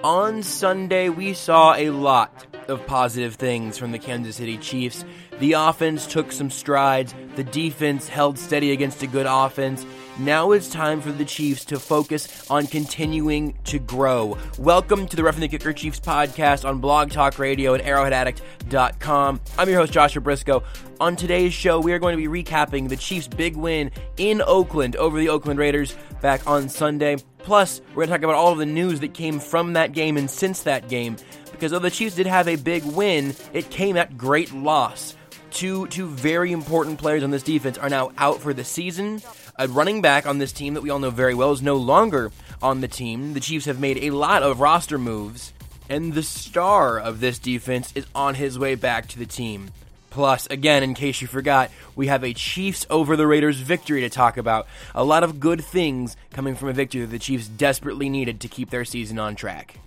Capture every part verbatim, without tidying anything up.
On Sunday, we saw a lot of positive things from the Kansas City Chiefs. The offense took some strides. The defense held steady against a good offense. Now it's time for the Chiefs to focus on continuing to grow. Welcome to the Roughing the Kicker Chiefs podcast on Blog Talk Radio at arrowhead addict dot com. I'm your host, Joshua Briscoe. On today's show, we are going to be recapping the Chiefs' big win in Oakland over the Oakland Raiders back on Sunday. Plus, we're going to talk about all of the news that came from that game and since that game, because though the Chiefs did have a big win, it came at great loss. Two, two very important players on this defense are now out for the season. A running back on this team that we all know very well is no longer on the team. The Chiefs have made a lot of roster moves, and the star of this defense is on his way back to the team. Plus, again, in case you forgot, we have a Chiefs over the Raiders victory to talk about. A lot of good things coming from a victory that the Chiefs desperately needed to keep their season on track.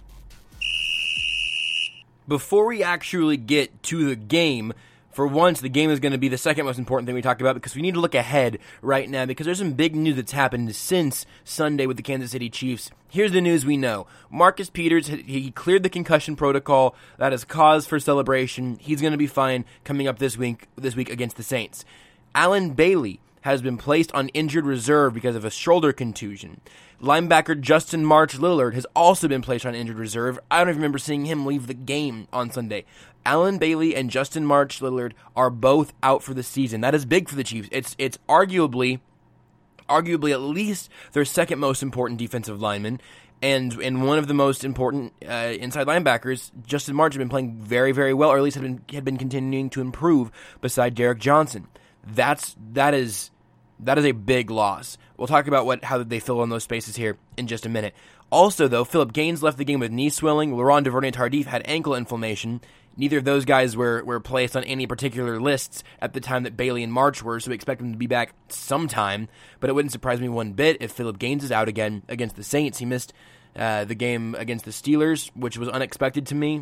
Before we actually get to the game, for once, the game is going to be the second most important thing we talk about because we need to look ahead right now because there's some big news that's happened since Sunday with the Kansas City Chiefs. Here's the news we know. Marcus Peters, he cleared the concussion protocol. That is cause for celebration. He's going to be fine coming up this week, this week against the Saints. Allen Bailey has been placed on injured reserve because of a shoulder contusion. Linebacker Justin March Lillard has also been placed on injured reserve. I don't even remember seeing him leave the game on Sunday. Allen Bailey and Justin March Lillard are both out for the season. That is big for the Chiefs. It's it's arguably, arguably at least their second most important defensive lineman, and and one of the most important uh, inside linebackers. Justin March has been playing very very well, or at least had been had been continuing to improve beside Derek Johnson. That's that is that is a big loss. We'll talk about what how they fill in those spaces here in just a minute. Also, though, Philip Gaines left the game with knee swelling. Laurent Duvernay-Tardif had ankle inflammation. Neither of those guys were, were placed on any particular lists at the time that Bailey and March were, so we expect them to be back sometime. But it wouldn't surprise me one bit if Philip Gaines is out again against the Saints. He missed uh, the game against the Steelers, which was unexpected to me.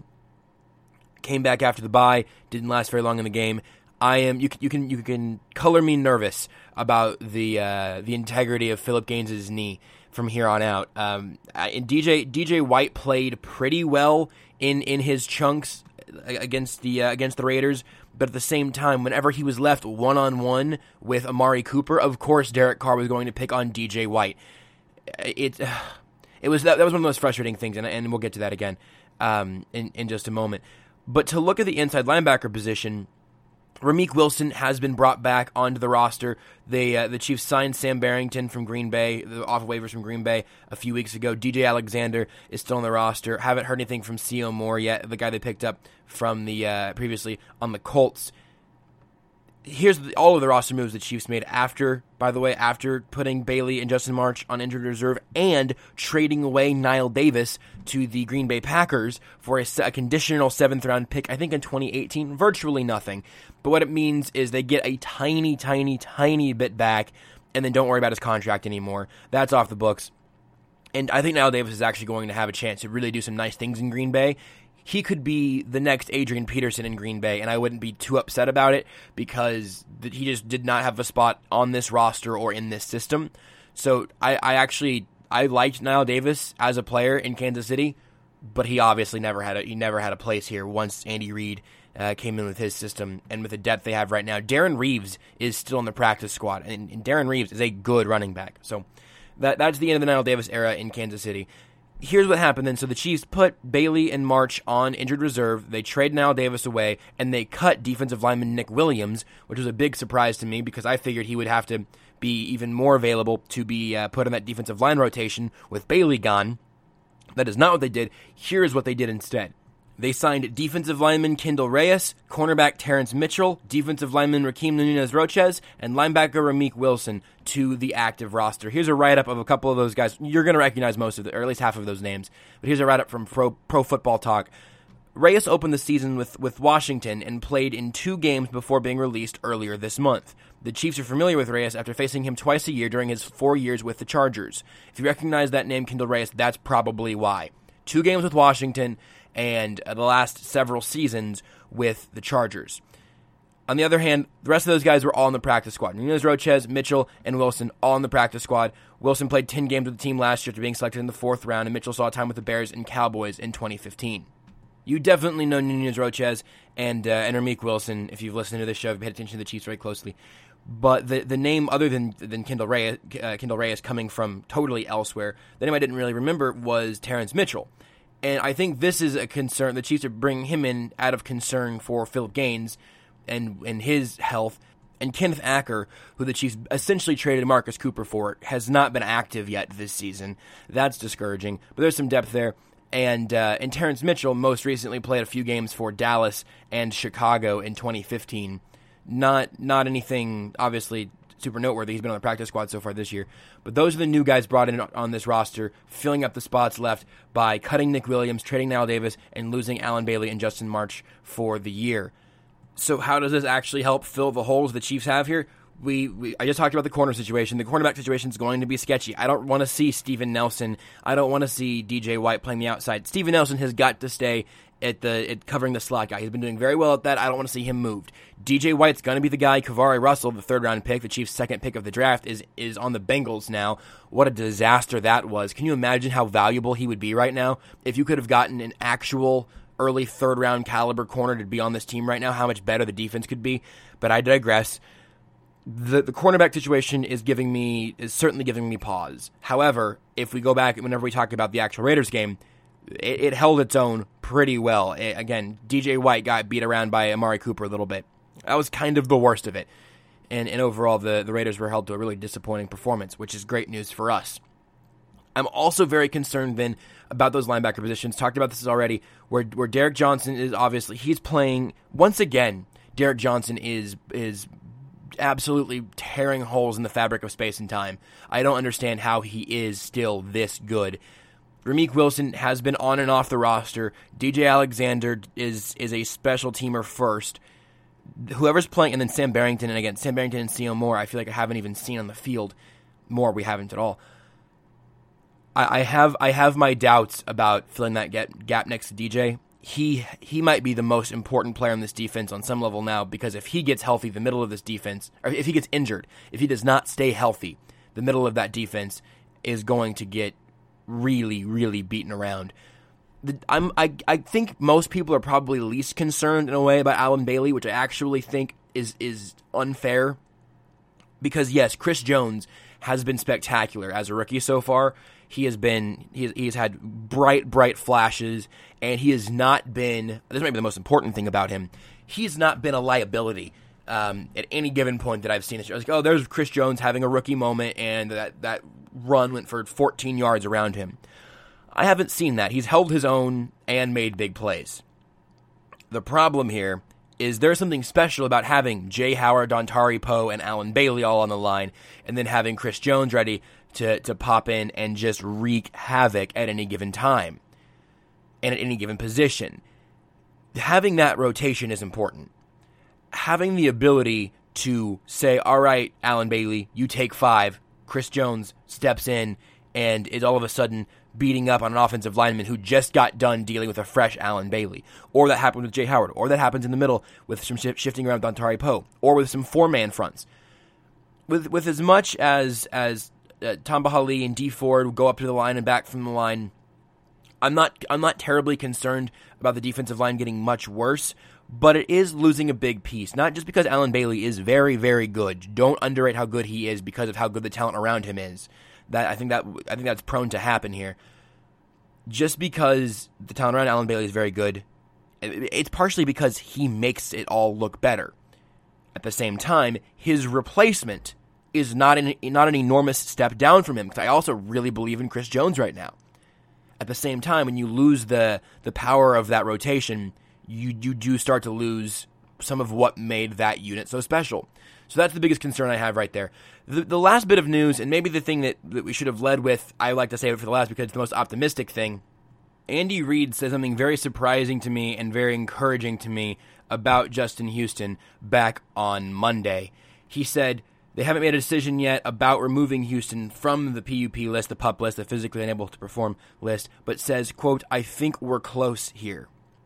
Came back after the bye, didn't last very long in the game. I am you can you can you can color me nervous about the uh, the integrity of Philip Gaines' knee from here on out. Um, and D J D J White played pretty well in, in his chunks against the uh, against the Raiders, but at the same time, whenever he was left one on one with Amari Cooper, of course Derek Carr was going to pick on D J White. It it was that, that was one of the most frustrating things, and and we'll get to that again um, in in just a moment. But to look at the inside linebacker position, Ramik Wilson has been brought back onto the roster. They, uh, the Chiefs signed Sam Barrington from Green Bay, off of waivers from Green Bay a few weeks ago. D J Alexander is still on the roster. Haven't heard anything from C O Moore yet, the guy they picked up from the uh, previously on the Colts. Here's the, all of the roster moves the Chiefs made after, by the way, after putting Bailey and Justin March on injured reserve and trading away Niall Davis to the Green Bay Packers for a, a conditional seventh-round pick, I think in twenty eighteen, virtually nothing. But what it means is they get a tiny, tiny, tiny bit back, and then don't worry about his contract anymore. That's off the books. And I think Niall Davis is actually going to have a chance to really do some nice things in Green Bay. He could be the next Adrian Peterson in Green Bay, and I wouldn't be too upset about it because he just did not have a spot on this roster or in this system. So I, I actually I liked Niall Davis as a player in Kansas City, but he obviously never had a he never had a place here once Andy Reid uh, came in with his system and with the depth they have right now. Darren Reeves is still in the practice squad, and, and Darren Reeves is a good running back. So that that's the end of the Niall Davis era in Kansas City. Here's what happened then. So the Chiefs put Bailey and March on injured reserve. They trade Niall Davis away, and they cut defensive lineman Nick Williams, which was a big surprise to me because I figured he would have to be even more available to be uh, put on that defensive line rotation with Bailey gone. That is not what they did. Here's what they did instead. They signed defensive lineman Kendall Reyes, cornerback Terrence Mitchell, defensive lineman Rakeem Nunez-Roches, and linebacker Ramik Wilson to the active roster. Here's a write-up of a couple of those guys. You're going to recognize most of it, or at least half of those names. But here's a write-up from Pro, Pro Football Talk. Reyes opened the season with, with Washington and played in two games before being released earlier this month. The Chiefs are familiar with Reyes after facing him twice a year during his four years with the Chargers. If you recognize that name, Kendall Reyes, that's probably why. Two games with Washington and uh, the last several seasons with the Chargers. On the other hand, the rest of those guys were all on the practice squad. Nunez, Roches, Mitchell, and Wilson all on the practice squad. Wilson played ten games with the team last year after being selected in the fourth round, and Mitchell saw time with the Bears and Cowboys in twenty fifteen. You definitely know Nunez, Roches, and uh, and Ramik Wilson if you've listened to this show, if you've paid attention to the Chiefs very closely. But the the name other than than Kendall Reyes, uh, Kendall Reyes coming from totally elsewhere, the name I didn't really remember was Terrence Mitchell. And I think this is a concern. The Chiefs are bringing him in out of concern for Philip Gaines and and his health. And Kenneth Acker, who the Chiefs essentially traded Marcus Cooper for, has not been active yet this season. That's discouraging. But there's some depth there. And uh, and Terrence Mitchell most recently played a few games for Dallas and Chicago in twenty fifteen. Not not anything, obviously, super noteworthy. He's been on the practice squad so far this year. But those are the new guys brought in on this roster, filling up the spots left by cutting Nick Williams, trading Al Davis, and losing Allen Bailey and Justin March for the year. So how does this actually help fill the holes the Chiefs have here? We, we I just talked about the corner situation. The cornerback situation is going to be sketchy. I don't want to see Steven Nelson. I don't want to see D J White playing the outside. Steven Nelson has got to stay at the at covering the slot guy. He's been doing very well at that. I don't want to see him moved. D J White's going to be the guy. Kavari Russell, the third round pick, the Chiefs' second pick of the draft, is is on the Bengals now. What a disaster that was. Can you imagine how valuable he would be right now if you could have gotten an actual early third round caliber corner to be on this team right now? How much better the defense could be. But I digress. The the cornerback situation is giving me is certainly giving me pause. However, if we go back, whenever we talk about the actual Raiders game, it, it held its own pretty well. It, again, D J White got beat around by Amari Cooper a little bit. That was kind of the worst of it. And and overall, the, the Raiders were held to a really disappointing performance, which is great news for us. I'm also very concerned then about those linebacker positions. Talked about this already, where where Derek Johnson is obviously, he's playing, once again, Derek Johnson is is absolutely tearing holes in the fabric of space and time. I don't understand how he is still this good. Ramik Wilson has been on and off the roster. D J Alexander is is a special teamer first. Whoever's playing, and then Sam Barrington, and again, Sam Barrington and C O Moore, I feel like I haven't even seen on the field. More, we haven't at all. I, I have I have my doubts about filling that gap, gap next to D J. He he might be the most important player in this defense on some level now, because if he gets healthy, the middle of this defense, or if he gets injured, if he does not stay healthy, the middle of that defense is going to get really, really beaten around. The, I'm, I I think most people are probably least concerned in a way about Allen Bailey, which I actually think is is unfair. Because yes, Chris Jones has been spectacular as a rookie so far. He has been he has, he's had bright, bright flashes, and he has not been. This might be the most important thing about him. He's not been a liability um, at any given point that I've seen. It's like, oh, there's Chris Jones having a rookie moment, and that that run went for fourteen yards around him. I haven't seen that. He's held his own and made big plays. The problem here is there's something special about having Jay Howard, Dontari Poe, and Allen Bailey all on the line, and then having Chris Jones ready to, to pop in and just wreak havoc at any given time and at any given position. Having that rotation is important. Having the ability to say, all right, Allen Bailey, you take five. Chris Jones steps in and is all of a sudden beating up on an offensive lineman who just got done dealing with a fresh Allen Bailey. Or that happened with Jay Howard. Or that happens in the middle with some sh- shifting around Dontari Poe. Or with some four-man fronts. With with as much as as uh, Tamba Hali and Dee Ford go up to the line and back from the line, I'm not I'm not terribly concerned about the defensive line getting much worse, but it is losing a big piece. Not just because Allen Bailey is very, very good. Don't underrate how good he is because of how good the talent around him is. That I think that I think that's prone to happen here. Just because the talent around Allen Bailey is very good, it's partially because he makes it all look better. At the same time, his replacement is not an not an enormous step down from him, because I also really believe in Chris Jones right now. At the same time, when you lose the the power of that rotation, you you do start to lose some of what made that unit so special. So that's the biggest concern I have right there. The, the last bit of news, and maybe the thing that, that we should have led with, I like to save it for the last because it's the most optimistic thing. Andy Reid said something very surprising to me and very encouraging to me about Justin Houston back on Monday. He said they haven't made a decision yet about removing Houston from the P U P list, the PUP list, the physically unable to perform list, but says, quote, I think we're close here.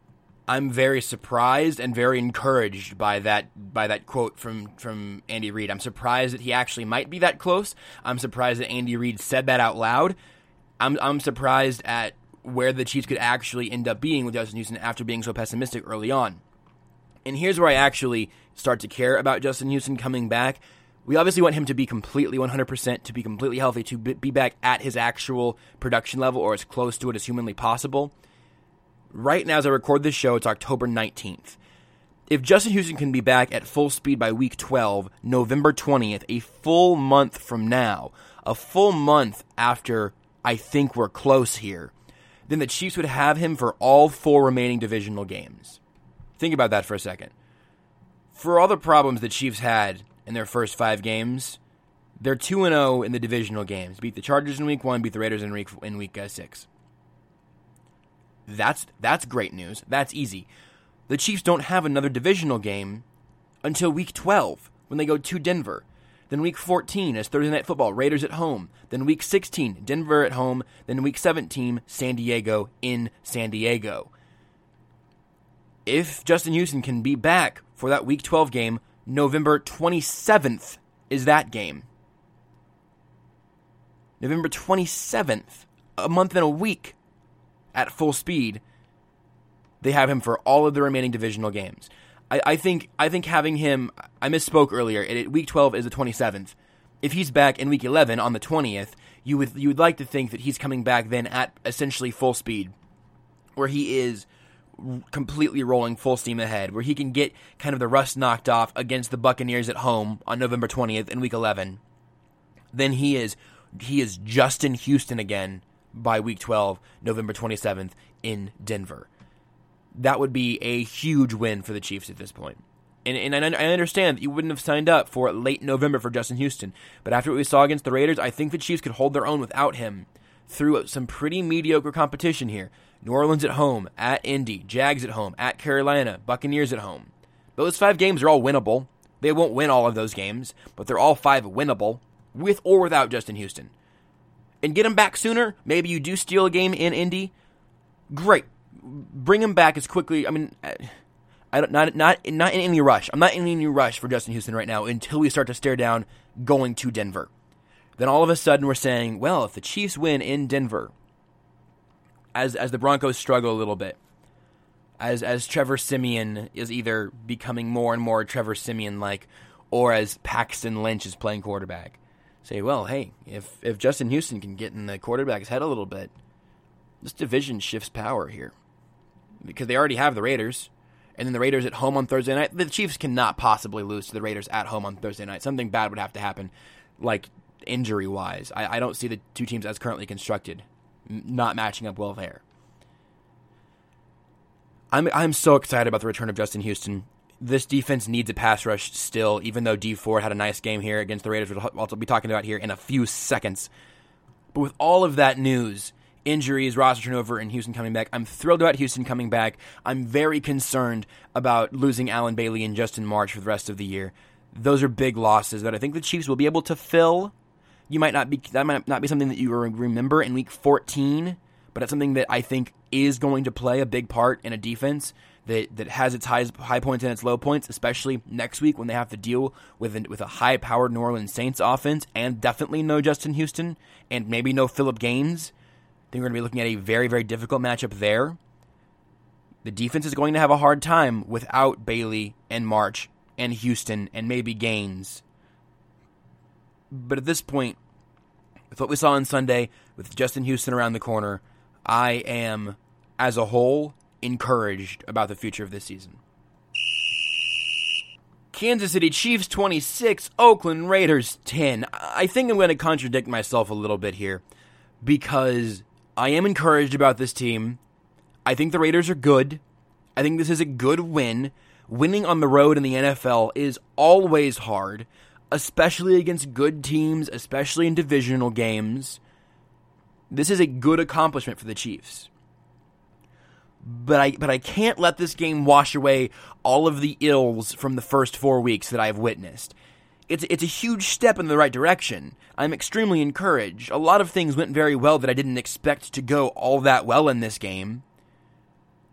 I'm very surprised and very encouraged by that by that quote from, from Andy Reid. I'm surprised that he actually might be that close. I'm surprised that Andy Reid said that out loud. I'm I'm surprised at where the Chiefs could actually end up being with Justin Houston after being so pessimistic early on. And here's where I actually start to care about Justin Houston coming back. We obviously want him to be completely one hundred percent, to be completely healthy, to be back at his actual production level or as close to it as humanly possible. Right now, as I record this show, it's October nineteenth. If Justin Houston can be back at full speed by week twelve, November twentieth, a full month from now, a full month after I think we're close here, then the Chiefs would have him for all four remaining divisional games. Think about that for a second. For all the problems the Chiefs had in their first five games, they're two and oh in the divisional games. Beat the Chargers in week one, beat the Raiders in week, in week uh, six. That's, that's great news. That's easy. The Chiefs don't have another divisional game until week twelve, when they go to Denver. Then week fourteen is Thursday Night Football, Raiders at home. Then week sixteen, Denver at home. Then week seventeen, San Diego in San Diego. If Justin Houston can be back for that week twelve game, November twenty-seventh is that game. November twenty-seventh, a month and a week at full speed, they have him for all of the remaining divisional games. I, I think I think having him, I misspoke earlier, it, it, week twelve is the twenty-seventh. If he's back in week eleven on the twentieth, you would you would like to think that he's coming back then at essentially full speed, where he is completely rolling full steam ahead, where he can get kind of the rust knocked off against the Buccaneers at home on November twentieth in week eleven. Then he is he is Justin Houston again by week twelve, November twenty-seventh in Denver. That would be a huge win for the Chiefs at this point. And, and I understand that you wouldn't have signed up for late November for Justin Houston, but after what we saw against the Raiders, I think the Chiefs could hold their own without him through some pretty mediocre competition here. New Orleans at home, at Indy, Jags at home, at Carolina, Buccaneers at home. Those five games are all winnable. They won't win all of those games, but they're all five winnable, with or without Justin Houston. And get him back sooner. Maybe you do steal a game in Indy. Great. Bring him back as quickly. I mean, I don't, not not not in any rush. I'm not in any rush for Justin Houston right now until we start to stare down going to Denver. Then all of a sudden we're saying, well, if the Chiefs win in Denver, as as the Broncos struggle a little bit, as as Trevor Siemian is either becoming more and more Trevor Siemian-like, or as Paxton Lynch is playing quarterback, say, well, hey, if if Justin Houston can get in the quarterback's head a little bit, this division shifts power here. Because they already have the Raiders, and then the Raiders at home on Thursday night. The Chiefs cannot possibly lose to the Raiders at home on Thursday night. Something bad would have to happen, like injury-wise. I, I don't see the two teams as currently constructed m- not matching up well there. I'm I'm so excited about the return of Justin Houston. This defense needs a pass rush still, even though D Ford had a nice game here against the Raiders, which we'll also be talking about here in a few seconds. But with all of that news, injuries, roster turnover, and Houston coming back, I'm thrilled about Houston coming back. I'm very concerned about losing Allen Bailey and Justin March for the rest of the year. Those are big losses that I think the Chiefs will be able to fill. You might not be that might not be something that you remember in week fourteen, but it's something that I think is going to play a big part in a defense that that has its high high points and its low points, especially next week when they have to deal with an, with a high-powered New Orleans Saints offense and definitely no Justin Houston and maybe no Phillip Gaines. I think we're going to be looking at a very, very difficult matchup there. The defense is going to have a hard time without Bailey and March and Houston and maybe Gaines. But at this point, with what we saw on Sunday, with Justin Houston around the corner, I am, as a whole, encouraged about the future of this season. Kansas City Chiefs twenty-six, Oakland Raiders ten. I think I'm going to contradict myself a little bit here because I am encouraged about this team. I think the Raiders are good. I think this is a good win. Winning on the road in the N F L is always hard, especially against good teams, especially in divisional games. This is a good accomplishment for the Chiefs. But I but I can't let this game wash away all of the ills from the first four weeks that I've witnessed. It's it's a huge step in the right direction. I'm extremely encouraged. A lot of things went very well that I didn't expect to go all that well in this game.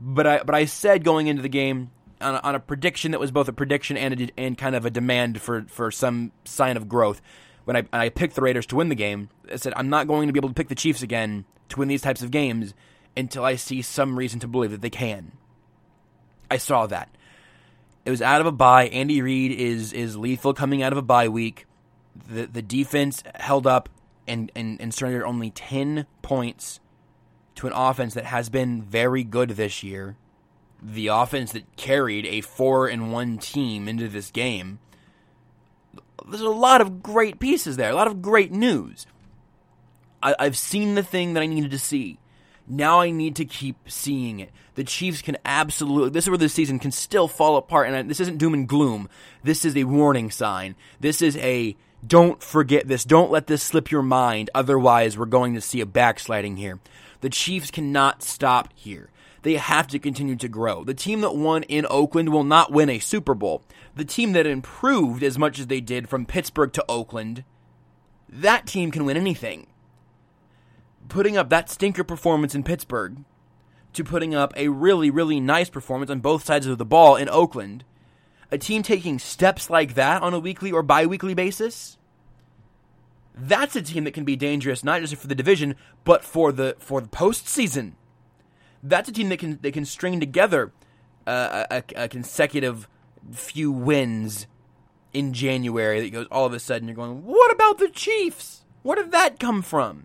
But I but I said going into the game on a, on a prediction that was both a prediction and a, and kind of a demand for, for some sign of growth. When I, I picked the Raiders to win the game, I said I'm not going to be able to pick the Chiefs again to win these types of games until I see some reason to believe that they can. I saw that. It was out of a bye. Andy Reid is is lethal coming out of a bye week. The the defense held up and, and, and surrendered only ten points to an offense that has been very good this year. The offense that carried a four and one team into this game. There's a lot of great pieces there, a lot of great news. I, I've seen the thing that I needed to see. Now I need to keep seeing it. The Chiefs can absolutely, this is where the season can still fall apart, and I, this isn't doom and gloom. This is a warning sign. This is a, don't forget this, don't let this slip your mind, otherwise we're going to see a backsliding here. The Chiefs cannot stop here. They have to continue to grow. The team that won in Oakland will not win a Super Bowl. The team that improved as much as they did from Pittsburgh to Oakland, that team can win anything. Putting up that stinker performance in Pittsburgh to putting up a really, really nice performance on both sides of the ball in Oakland, a team taking steps like that on a weekly or bi-weekly basis, that's a team that can be dangerous not just for the division, but for the for the postseason. That's a team that can that can string together uh, a, a consecutive few wins in January that goes all of a sudden you're going, what about the Chiefs? Where did that come from?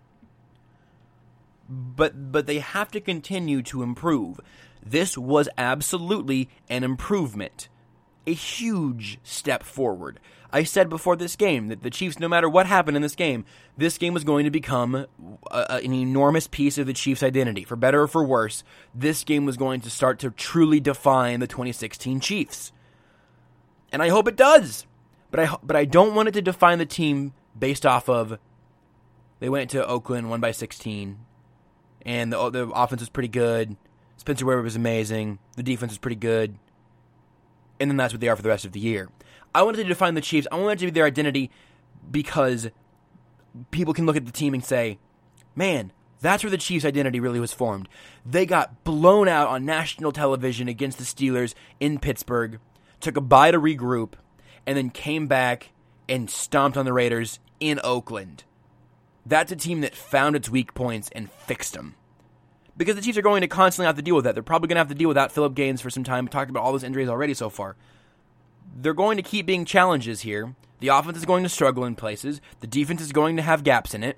But but they have to continue to improve. This was absolutely an improvement. A huge step forward. I said before this game that the Chiefs, no matter what happened in this game, this game was going to become a, a, an enormous piece of the Chiefs' identity. For better or for worse, this game was going to start to truly define the twenty sixteen Chiefs. And I hope it does. But I but I don't want it to define the team based off of they went to Oakland, won by sixteen, and the, the offense was pretty good. Spencer Ware was amazing. The defense was pretty good. And then that's what they are for the rest of the year. I wanted to define the Chiefs. I wanted it to be their identity because people can look at the team and say, man, that's where the Chiefs' identity really was formed. They got blown out on national television against the Steelers in Pittsburgh, took a bye to regroup, and then came back and stomped on the Raiders in Oakland. That's a team that found its weak points and fixed them. Because the Chiefs are going to constantly have to deal with that. They're probably going to have to deal with that Phillip Gaines for some time. We talked about all those injuries already so far. They're going to keep being challenges here. The offense is going to struggle in places. The defense is going to have gaps in it.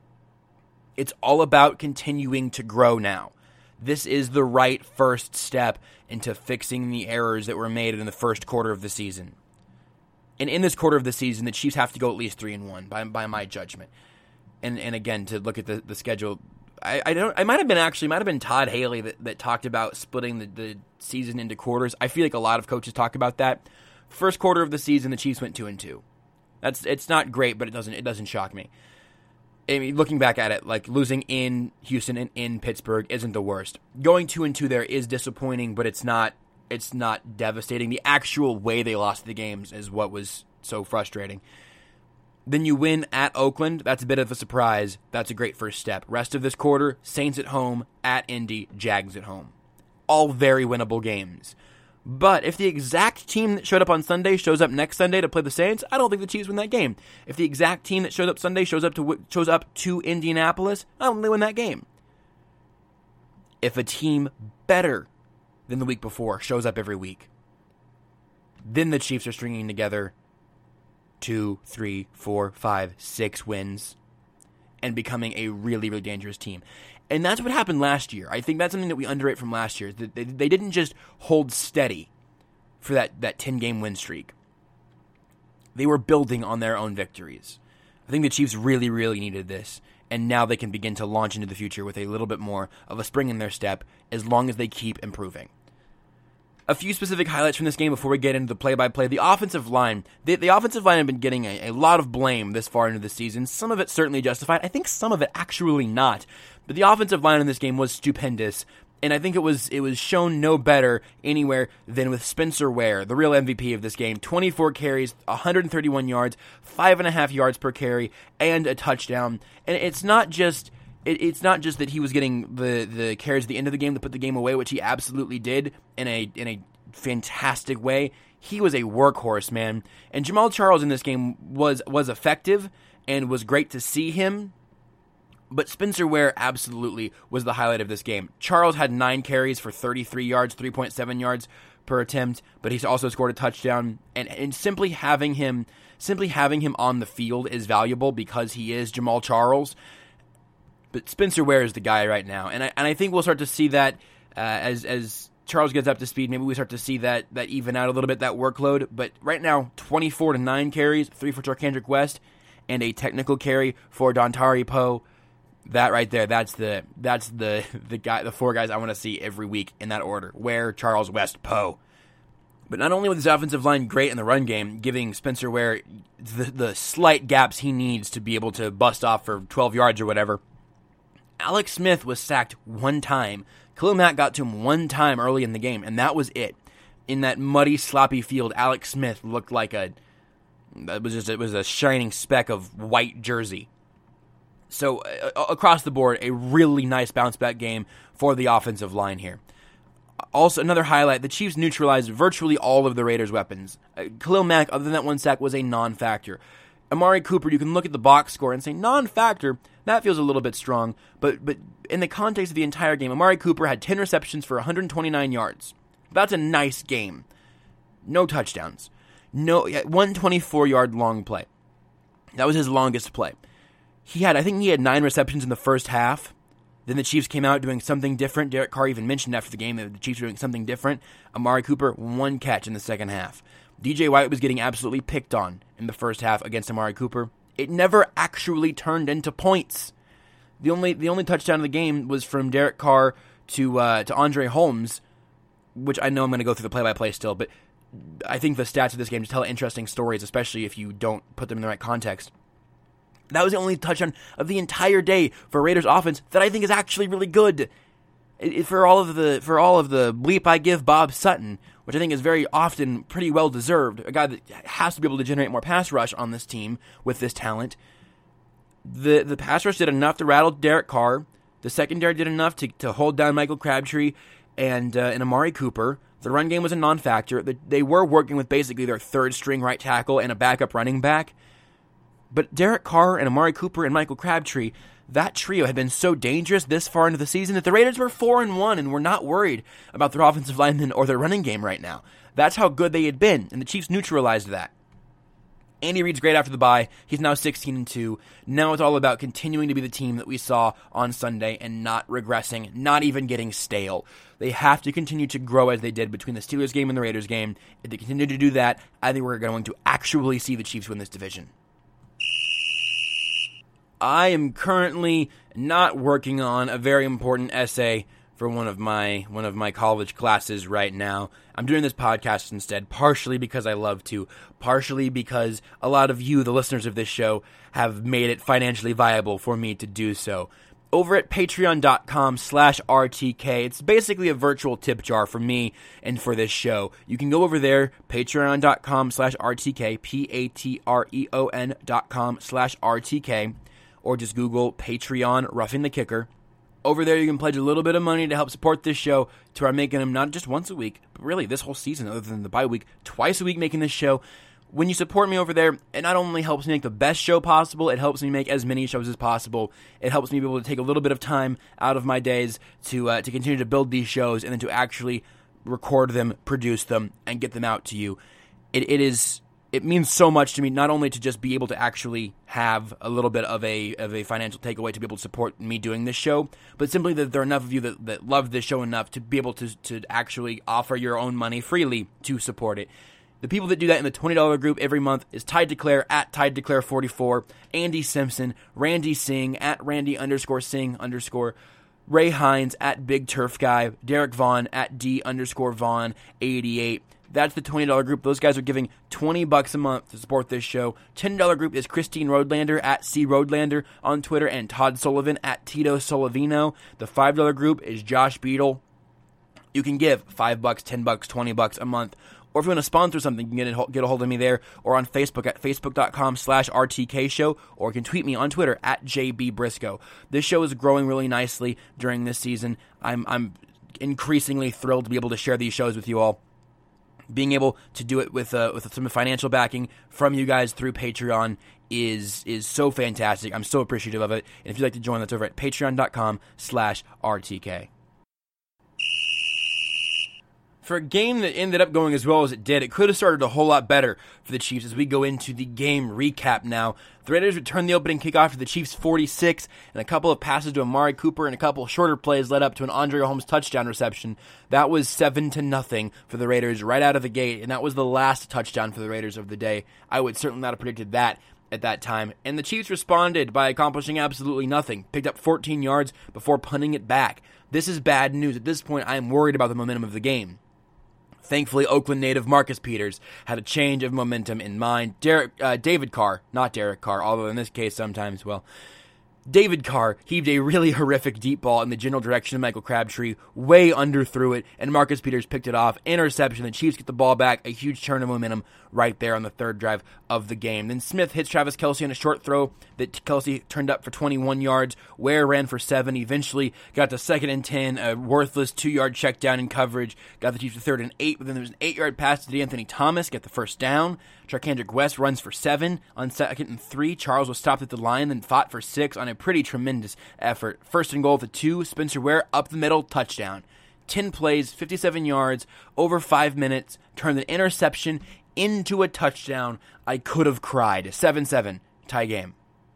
It's all about continuing to grow now. This is the right first step into fixing the errors that were made in the first quarter of the season. And in this quarter of the season, the Chiefs have to go at least three and one by by my judgment. And and again, to look at the, the schedule, I, I don't. I might have been actually might have been Todd Haley that, that talked about splitting the, the season into quarters. I feel like a lot of coaches talk about that. First quarter of the season, the Chiefs went two and two. That's it's not great, but it doesn't it doesn't shock me. I mean, looking back at it, like losing in Houston and in Pittsburgh isn't the worst. Going two and two there is disappointing, but it's not it's not devastating. The actual way they lost the games is what was so frustrating. Then you win at Oakland. That's a bit of a surprise. That's a great first step. Rest of this quarter, Saints at home, at Indy, Jags at home. All very winnable games. But if the exact team that showed up on Sunday shows up next Sunday to play the Saints, I don't think the Chiefs win that game. If the exact team that showed up Sunday shows up to shows up to Indianapolis, I don't think they win that game. If a team better than the week before shows up every week, then the Chiefs are stringing together two, three, four, five, six wins and becoming a really, really dangerous team. And that's what happened last year. I think that's something that we underrate from last year. They, they didn't just hold steady for that, that ten-game win streak. They were building on their own victories. I think the Chiefs really, really needed this. And now they can begin to launch into the future with a little bit more of a spring in their step as long as they keep improving. A few specific highlights from this game before we get into the play-by-play. The offensive line. The, the offensive line have been getting a, a lot of blame this far into the season. Some of it certainly justified. I think some of it actually not. But the offensive line in this game was stupendous. And I think it was it was shown no better anywhere than with Spencer Ware, the real M V P of this game. twenty-four carries, one hundred thirty-one yards, five and a half yards per carry, and a touchdown. And it's not just it, it's not just that he was getting the, the carries at the end of the game to put the game away, which he absolutely did in a in a fantastic way. He was a workhorse, man. And Jamaal Charles in this game was was effective and was great to see him. But Spencer Ware absolutely was the highlight of this game. Charles had nine carries for thirty-three yards, three point seven yards per attempt, but he's also scored a touchdown. And, and simply having him, simply having him on the field is valuable because he is Jamaal Charles. But Spencer Ware is the guy right now, and I and I think we'll start to see that uh, as as Charles gets up to speed. Maybe we start to see that that even out a little bit, that workload. But right now, twenty-four to nine carries, three for Charkandrick West, and a technical carry for Dontari Poe. That right there, that's the that's the the guy, the four guys I want to see every week in that order. Ware, Charles, West, Poe. But not only was his offensive line great in the run game, giving Spencer Ware the, the slight gaps he needs to be able to bust off for twelve yards or whatever. Alex Smith was sacked one time. Khalil Mack got to him one time early in the game, and that was it. In that muddy, sloppy field, Alex Smith looked like a it was just it was a shining speck of white jersey. So, uh, across the board, a really nice bounce-back game for the offensive line here. Also, another highlight, the Chiefs neutralized virtually all of the Raiders' weapons. Uh, Khalil Mack, other than that one sack, was a non-factor. Amari Cooper, you can look at the box score and say, non-factor, that feels a little bit strong. But but in the context of the entire game, Amari Cooper had ten receptions for one hundred twenty-nine yards. That's a nice game. No touchdowns. No, one twenty-four-yard long play. That was his longest play. He had, I think he had nine receptions in the first half. Then the Chiefs came out doing something different. Derek Carr even mentioned after the game that the Chiefs were doing something different. Amari Cooper, one catch in the second half. D J White was getting absolutely picked on in the first half against Amari Cooper. It never actually turned into points. The only the only touchdown of the game was from Derek Carr to uh, to Andre Holmes, which I know I'm going to go through the play-by-play still, but I think the stats of this game just tell interesting stories, especially if you don't put them in the right context. That was the only touchdown of the entire day for Raiders offense that I think is actually really good. It, it, for all of the for all of the bleep I give Bob Sutton, which I think is very often pretty well deserved, a guy that has to be able to generate more pass rush on this team with this talent. The the pass rush did enough to rattle Derek Carr. The secondary did enough to, to hold down Michael Crabtree and uh, and Amari Cooper. The run game was a non-factor. The, they were working with basically their third string right tackle and a backup running back. But Derek Carr and Amari Cooper and Michael Crabtree, that trio had been so dangerous this far into the season that the Raiders were four and one and were not worried about their offensive linemen or their running game right now. That's how good they had been, and the Chiefs neutralized that. Andy Reid's great after the bye. He's now sixteen and two. Now it's all about continuing to be the team that we saw on Sunday and not regressing, not even getting stale. They have to continue to grow as they did between the Steelers game and the Raiders game. If they continue to do that, I think we're going to actually see the Chiefs win this division. I am currently not working on a very important essay for one of my one of my college classes right now. I'm doing this podcast instead, partially because I love to, partially because a lot of you, the listeners of this show, have made it financially viable for me to do so. Over at patreon.com slash RTK, it's basically a virtual tip jar for me and for this show. You can go over there, patreon.com slash RTK, P-A-T-R-E-O-N dot com slash RTK, or just Google Patreon Roughing the Kicker. Over there, you can pledge a little bit of money to help support this show to our making them not just once a week, but really this whole season, other than the bye week, twice a week making this show. When you support me over there, it not only helps me make the best show possible, it helps me make as many shows as possible. It helps me be able to take a little bit of time out of my days to uh, to continue to build these shows and then to actually record them, produce them, and get them out to you. It it is... It means so much to me, not only to just be able to actually have a little bit of a of a financial takeaway to be able to support me doing this show, but simply that there are enough of you that, that love this show enough to be able to, to actually offer your own money freely to support it. The people that do that in the twenty dollars group every month is Tide Declare at Tide Declare forty-four, Andy Simpson, Randy Singh at Randy underscore Singh underscore, Ray Hines at Big Turf Guy, Derek Vaughn at D underscore Vaughn eighty-eight. That's the twenty dollars group. Those guys are giving twenty bucks a month to support this show. ten dollars group is Christine Roadlander at C Roadlander on Twitter and Todd Sullivan at Tito Solovino. The five dollars group is Josh Beadle. You can give five bucks, ten bucks, twenty bucks a month, Or if you want to sponsor something, you can get a, get a hold of me there or on Facebook at facebook.com slash RTK show, or you can tweet me on Twitter at J B Briscoe. This show is growing really nicely during this season. I'm, I'm increasingly thrilled to be able to share these shows with you all. Being able to do it with uh, with some financial backing from you guys through Patreon is is so fantastic. I'm so appreciative of it. And if you'd like to join, that's over at patreon.com slash RTK. For a game that ended up going as well as it did, it could have started a whole lot better for the Chiefs as we go into the game recap now. The Raiders returned the opening kickoff to the Chiefs' forty-six, and a couple of passes to Amari Cooper and a couple of shorter plays led up to an Andre Holmes touchdown reception. That was seven to nothing for the Raiders right out of the gate, and that was the last touchdown for the Raiders of the day. I would certainly not have predicted that at that time. And the Chiefs responded by accomplishing absolutely nothing, picked up fourteen yards before punting it back. This is bad news. At this point, I am worried about the momentum of the game. Thankfully, Oakland native Marcus Peters had a change of momentum in mind. Derek, uh, David Carr, not Derek Carr, although in this case sometimes, well, David Carr heaved a really horrific deep ball in the general direction of Michael Crabtree, way underthrew it, and Marcus Peters picked it off. Interception. The Chiefs get the ball back, a huge turn of momentum right there on the third drive of the game. Then Smith hits Travis Kelce on a short throw that Kelce turned up for twenty-one yards. Ware ran for seven. Eventually got to second and ten, a worthless two-yard check down in coverage. Got the Chiefs to third and eight, but then there was an eight-yard pass to Anthony Thomas, get the first down. Charkandrick West runs for seven. On second and three, Charles was stopped at the line, then fought for six on a pretty tremendous effort. First and goal at the two, Spencer Ware up the middle, touchdown. ten plays, fifty-seven yards, over five minutes, turned an interception into a touchdown. I could have cried. seven seven, tie game.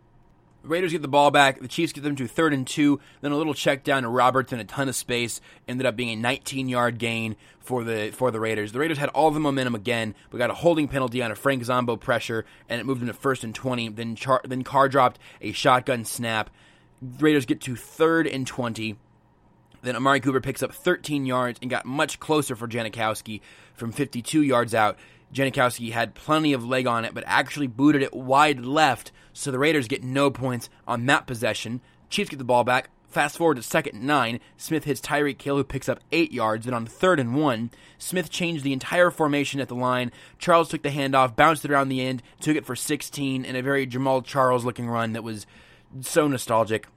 The Raiders get the ball back. The Chiefs get them to third and two. Then a little check down to Roberts in a ton of space. Ended up being a nineteen-yard gain for the for the Raiders. The Raiders had all the momentum again. We got a holding penalty on a Frank Zombo pressure, and it moved them to first and twenty. Then Char- then Carr dropped a shotgun snap. The Raiders get to third and twenty. Then Amari Cooper picks up thirteen yards and got much closer for Janikowski from fifty-two yards out. Janikowski had plenty of leg on it, but actually booted it wide left, so the Raiders get no points on that possession. Chiefs get the ball back. Fast forward to second and nine. Smith hits Tyreek Hill, who picks up eight yards. Then on third and one, Smith changed the entire formation at the line. Charles took the handoff, bounced it around the end, took it for sixteen in a very Jamal Charles-looking run that was so nostalgic.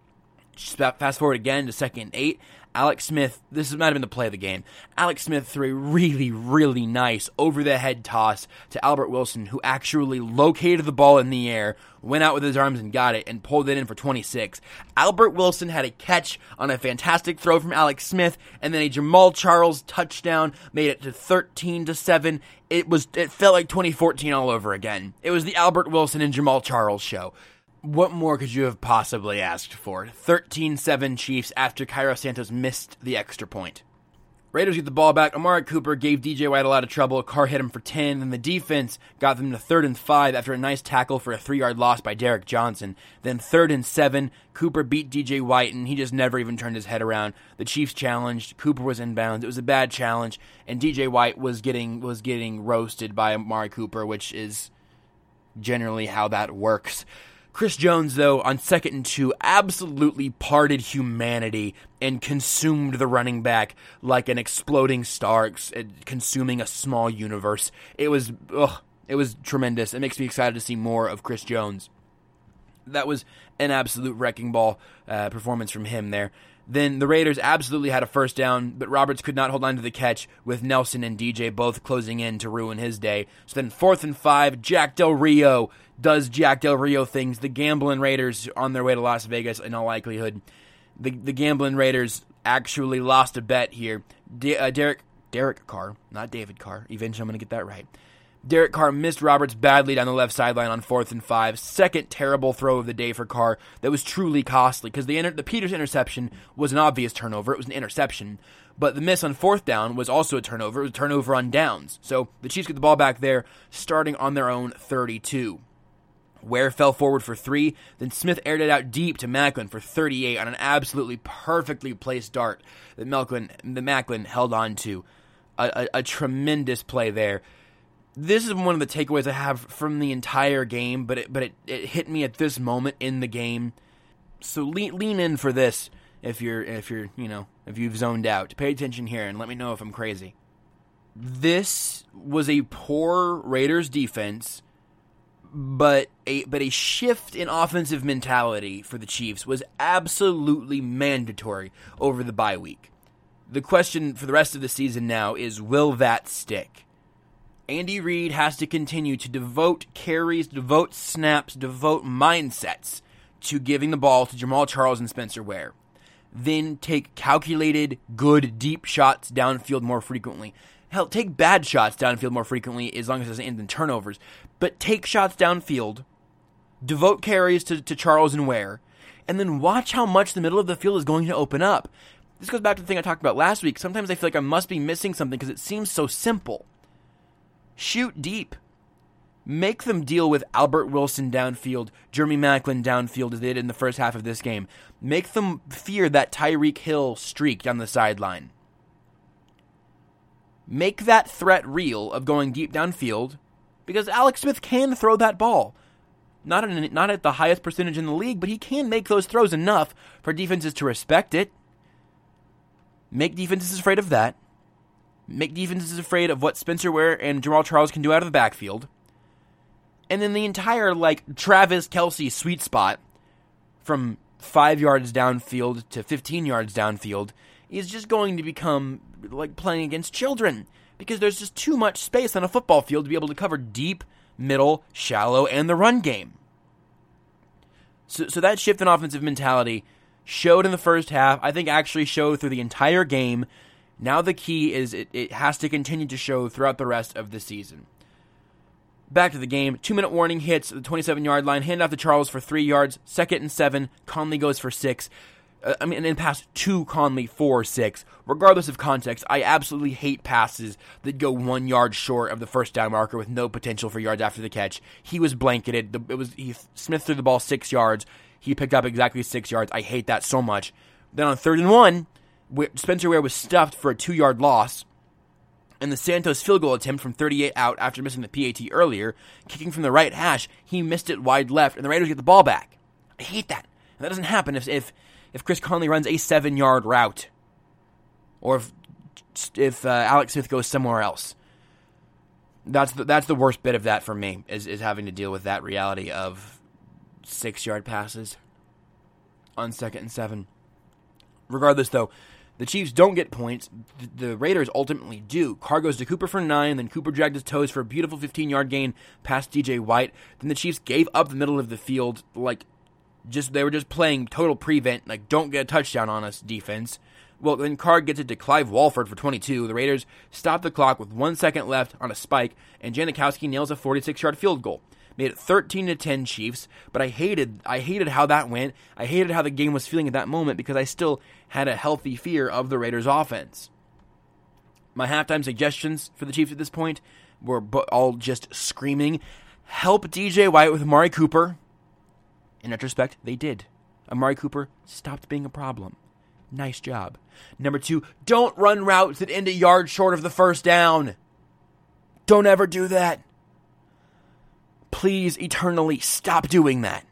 Fast forward again to second and eight. Alex Smith, this might have been the play of the game. Alex Smith threw a really, really nice over-the-head toss to Albert Wilson, who actually located the ball in the air, went out with his arms and got it, and pulled it in for twenty-six. Albert Wilson had a catch on a fantastic throw from Alex Smith, and then a Jamal Charles touchdown made it to thirteen to seven. It was it felt like twenty fourteen all over again. It was the Albert Wilson and Jamal Charles show. What more could you have possibly asked for? thirteen seven Chiefs after Cairo Santos missed the extra point. Raiders get the ball back. Amari Cooper gave D J White a lot of trouble. Carr hit him for ten, and the defense got them to third and five after a nice tackle for a three-yard loss by Derek Johnson. Then third and seven, Cooper beat D J White, and he just never even turned his head around. The Chiefs challenged. Cooper was inbounds. It was a bad challenge, and D J White was getting was getting roasted by Amari Cooper, which is generally how that works. Chris Jones, though, on second and two, absolutely parted humanity and consumed the running back like an exploding star consuming a small universe. It was, ugh, it was tremendous. It makes me excited to see more of Chris Jones. That was an absolute wrecking ball uh, performance from him there. Then the Raiders absolutely had a first down, but Roberts could not hold on to the catch with Nelson and D J both closing in to ruin his day. So then fourth and five, Jack Del Rio does Jack Del Rio things. The gambling Raiders on their way to Las Vegas in all likelihood. The the gambling Raiders actually lost a bet here. De- uh, Derek Derek Carr, not David Carr. Eventually I'm going to get that right. Derek Carr missed Roberts badly down the left sideline on fourth and five. Second terrible throw of the day for Carr that was truly costly because the, inter- the Peters interception was an obvious turnover. It was an interception. But the miss on fourth down was also a turnover. It was a turnover on downs. So the Chiefs get the ball back there, starting on their own thirty-two. Ware fell forward for three. Then Smith aired it out deep to Macklin for thirty-eight on an absolutely perfectly placed dart that Macklin, the Macklin held on to. A, a, a tremendous play there. This is one of the takeaways I have from the entire game, but it, but it, it hit me at this moment in the game. So lean, lean in for this if you're if you're you know if you've zoned out. Pay attention here and let me know if I'm crazy. this was a poor Raiders defense, but a but a shift in offensive mentality for the Chiefs was absolutely mandatory over the bye week. The question for the rest of the season now is, will that stick? Andy Reid has to continue to devote carries, devote snaps, devote mindsets to giving the ball to Jamaal Charles and Spencer Ware. Then take calculated, good, deep shots downfield more frequently. Hell, take bad shots downfield more frequently as long as it doesn't end in turnovers. But take shots downfield, devote carries to, to Charles and Ware, and then watch how much the middle of the field is going to open up. This goes back to the thing I talked about last week. Sometimes I feel like I must be missing something because it seems so simple. Shoot deep. Make them deal with Albert Wilson downfield, Jeremy Maclin downfield as they did in the first half of this game. Make them fear that Tyreek Hill streak down the sideline. Make that threat real of going deep downfield, because Alex Smith can throw that ball. Not, in, not at the highest percentage in the league, but he can make those throws enough for defenses to respect it. Make defenses afraid of that. Make defenses afraid of what Spencer Ware and Jamaal Charles can do out of the backfield. And then the entire, like, Travis Kelce sweet spot from five yards downfield to fifteen yards downfield is just going to become like playing against children, because there's just too much space on a football field to be able to cover deep, middle, shallow, and the run game. So, so that shift in offensive mentality showed in the first half. I think actually showed through the entire game. Now the key is it, it has to continue to show throughout the rest of the season. Back to the game. Two-minute warning hits the twenty-seven-yard line. Hand off to Charles for three yards. Second and seven. Conley goes for six. Uh, I mean, and then pass to Conley for six. Regardless of context, I absolutely hate passes that go one yard short of the first down marker with no potential for yards after the catch. He was blanketed. The, it was he, Smith threw the ball six yards. He picked up exactly six yards. I hate that so much. Then on third and one, Spencer Ware was stuffed for a two-yard loss. And the Santos field goal attempt from thirty-eight out after missing the P A T earlier, kicking from the right hash, he missed it wide left, and the Raiders get the ball back. I hate that. And that doesn't happen if if, if Chris Conley runs a seven-yard route, or if if uh, Alex Smith goes somewhere else. That's the, that's the worst bit of that for me, is, is having to deal with that reality of six-yard passes on second and seven. Regardless, though, the Chiefs don't get points. The Raiders ultimately do. Carr goes to Cooper for nine, then Cooper dragged his toes for a beautiful fifteen-yard gain past D J White. Then the Chiefs gave up the middle of the field, like, just they were just playing total prevent, like, don't get a touchdown on us defense. Well, then Carr gets it to Clive Walford for twenty-two. The Raiders stop the clock with one second left on a spike, and Janikowski nails a forty-six-yard field goal. Made it thirteen to ten Chiefs, but I hated I hated how that went. I hated how the game was feeling at that moment because I still had a healthy fear of the Raiders' offense. My halftime suggestions for the Chiefs at this point were all just screaming, help D J White with Amari Cooper. In retrospect, they did. Amari Cooper stopped being a problem. Nice job. Number two, don't run routes that end a yard short of the first down. Don't ever do that. Please, eternally, stop doing that.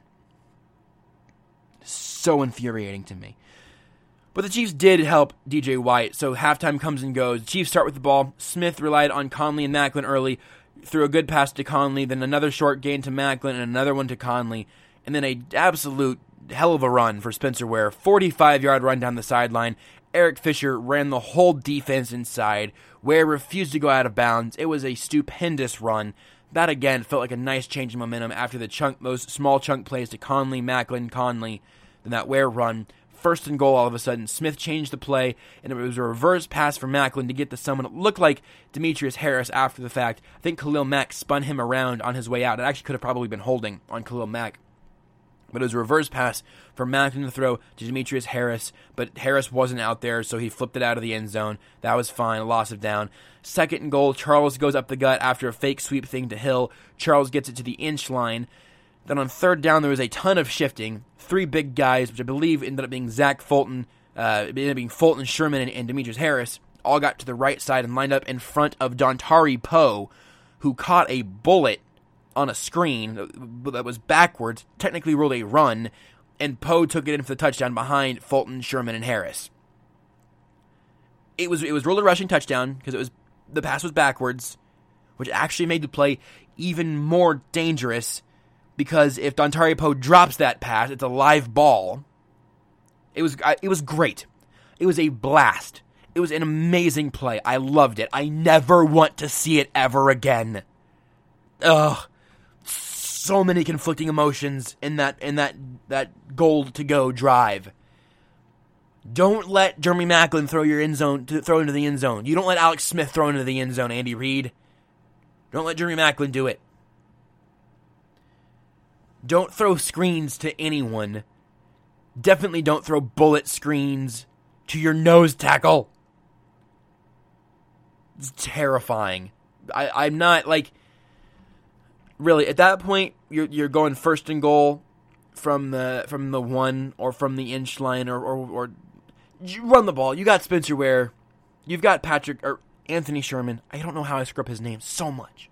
So infuriating to me. But the Chiefs did help D J White, so halftime comes and goes. The Chiefs start with the ball. Smith relied on Conley and Maclin early, threw a good pass to Conley, then another short gain to Maclin, and another one to Conley, and then an absolute hell of a run for Spencer Ware. forty-five-yard run down the sideline. Eric Fisher ran the whole defense inside. Ware refused to go out of bounds. It was a stupendous run. That, again, felt like a nice change in momentum after the chunk, those small chunk plays to Conley, Maclin, Conley, then that Ware run. First and goal, all of a sudden, Smith changed the play, and it was a reverse pass for Maclin to get to someone. It looked like Demetrius Harris after the fact. I think Khalil Mack spun him around on his way out. It actually could have probably been holding on Khalil Mack. But it was a reverse pass for Maclin to throw to Demetrius Harris, but Harris wasn't out there, so he flipped it out of the end zone. That was fine, a loss of down. Second and goal, Charles goes up the gut after a fake sweep thing to Hill. Charles gets it to the inch line. Then on third down, there was a ton of shifting. Three big guys, which I believe ended up being Zach Fulton, uh, it ended up being Fulton, Sherman, and, and Demetrius Harris, all got to the right side and lined up in front of Dontari Poe, who caught a bullet on a screen that was backwards, technically ruled a run, and Poe took it in for the touchdown behind Fulton, Sherman, and Harris. It was it was ruled a rushing touchdown because it was the pass was backwards, which actually made the play even more dangerous, because if Dontari Poe drops that pass, it's a live ball. It was it was great. It was a blast. It was an amazing play. I loved it. I never want to see it ever again. Ugh. So many conflicting emotions in that in that that goal to go drive. Don't let Jeremy Maclin throw your end zone to throw into the end zone. You don't let Alex Smith throw into the end zone, Andy Reid. Don't let Jeremy Maclin do it. Don't throw screens to anyone. Definitely don't throw bullet screens to your nose tackle. It's terrifying. I, I'm not, like... Really, at that point, you're you're going first and goal from the from the one or from the inch line, or, or, or you run the ball. You got Spencer Ware. You've got Patrick... or Anthony Sherman. I don't know how I screw up his name so much.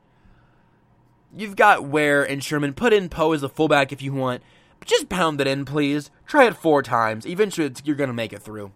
You've got Ware and Sherman. Put in Poe as the fullback if you want. But just pound it in, please. Try it four times. Eventually, it's, you're going to make it through.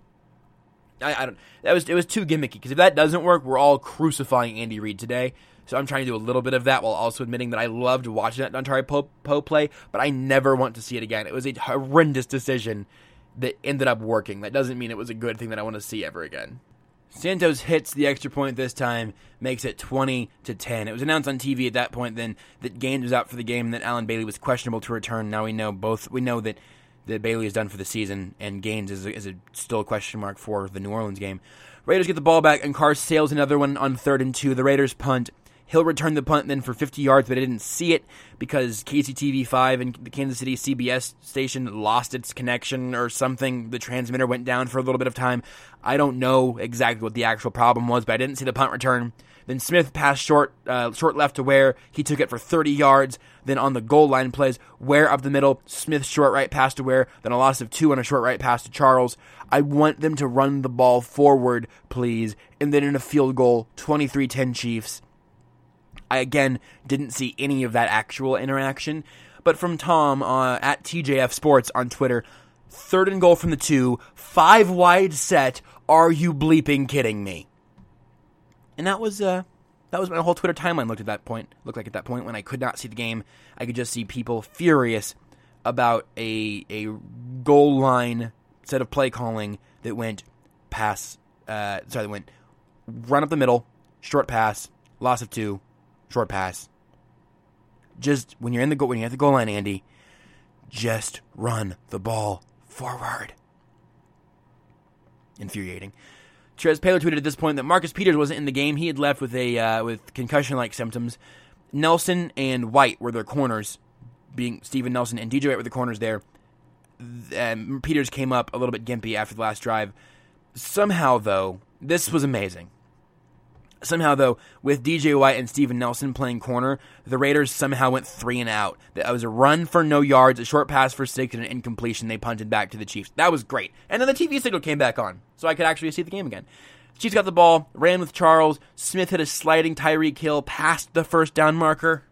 I, I don't. That was it was too gimmicky, because if that doesn't work, we're all crucifying Andy Reid today. So I'm trying to do a little bit of that while also admitting that I loved watching that Dontari Poe, Poe play, but I never want to see it again. It was a horrendous decision that ended up working. That doesn't mean it was a good thing that I want to see ever again. Santos hits the extra point this time, makes it twenty to ten. It was announced on T V at that point then that Gaines was out for the game and that Allen Bailey was questionable to return. Now we know both. We know that, that Bailey is done for the season, and Gaines is, a, is a, still a question mark for the New Orleans game. Raiders get the ball back, and Carr sails another one on third and two. The Raiders punt. He'll return the punt then for fifty yards, but I didn't see it because K C T V five and the Kansas City C B S station lost its connection or something. The transmitter went down for a little bit of time. I don't know exactly what the actual problem was, but I didn't see the punt return. Then Smith passed short, uh, short left to Ware. He took it for thirty yards. Then on the goal line plays, Ware up the middle, Smith short right pass to Ware, then a loss of two on a short right pass to Charles. I want them to run the ball forward, please. And then in a field goal, twenty-three ten Chiefs. I, again, didn't see any of that actual interaction. But from Tom, uh, at T J F Sports on Twitter, third and goal from the two, five wide set, are you bleeping kidding me? And that was, uh, that was my whole Twitter timeline looked at that point, looked like at that point when I could not see the game. I could just see people furious about a, a goal line set of play calling that went pass, uh, sorry, that went run up the middle, short pass, loss of two, short pass. Just, when you're in the goal, when you're at the goal line, Andy, just run the ball forward. Infuriating. Trez Paylor tweeted at this point that Marcus Peters wasn't in the game. He had left with a uh, with concussion-like symptoms. Nelson and White were their corners, being Steven Nelson and D J White were the corners there. Um, Peters came up a little bit gimpy after the last drive. Somehow, though, this was amazing. Somehow, though, with D J White and Steven Nelson playing corner, the Raiders somehow went three and out. That was a run for no yards, a short pass for six, and an incompletion. They punted back to the Chiefs. That was great. And then the T V signal came back on, so I could actually see the game again. Chiefs got the ball, ran with Charles. Smith hit a sliding Tyreek Hill past the first down marker.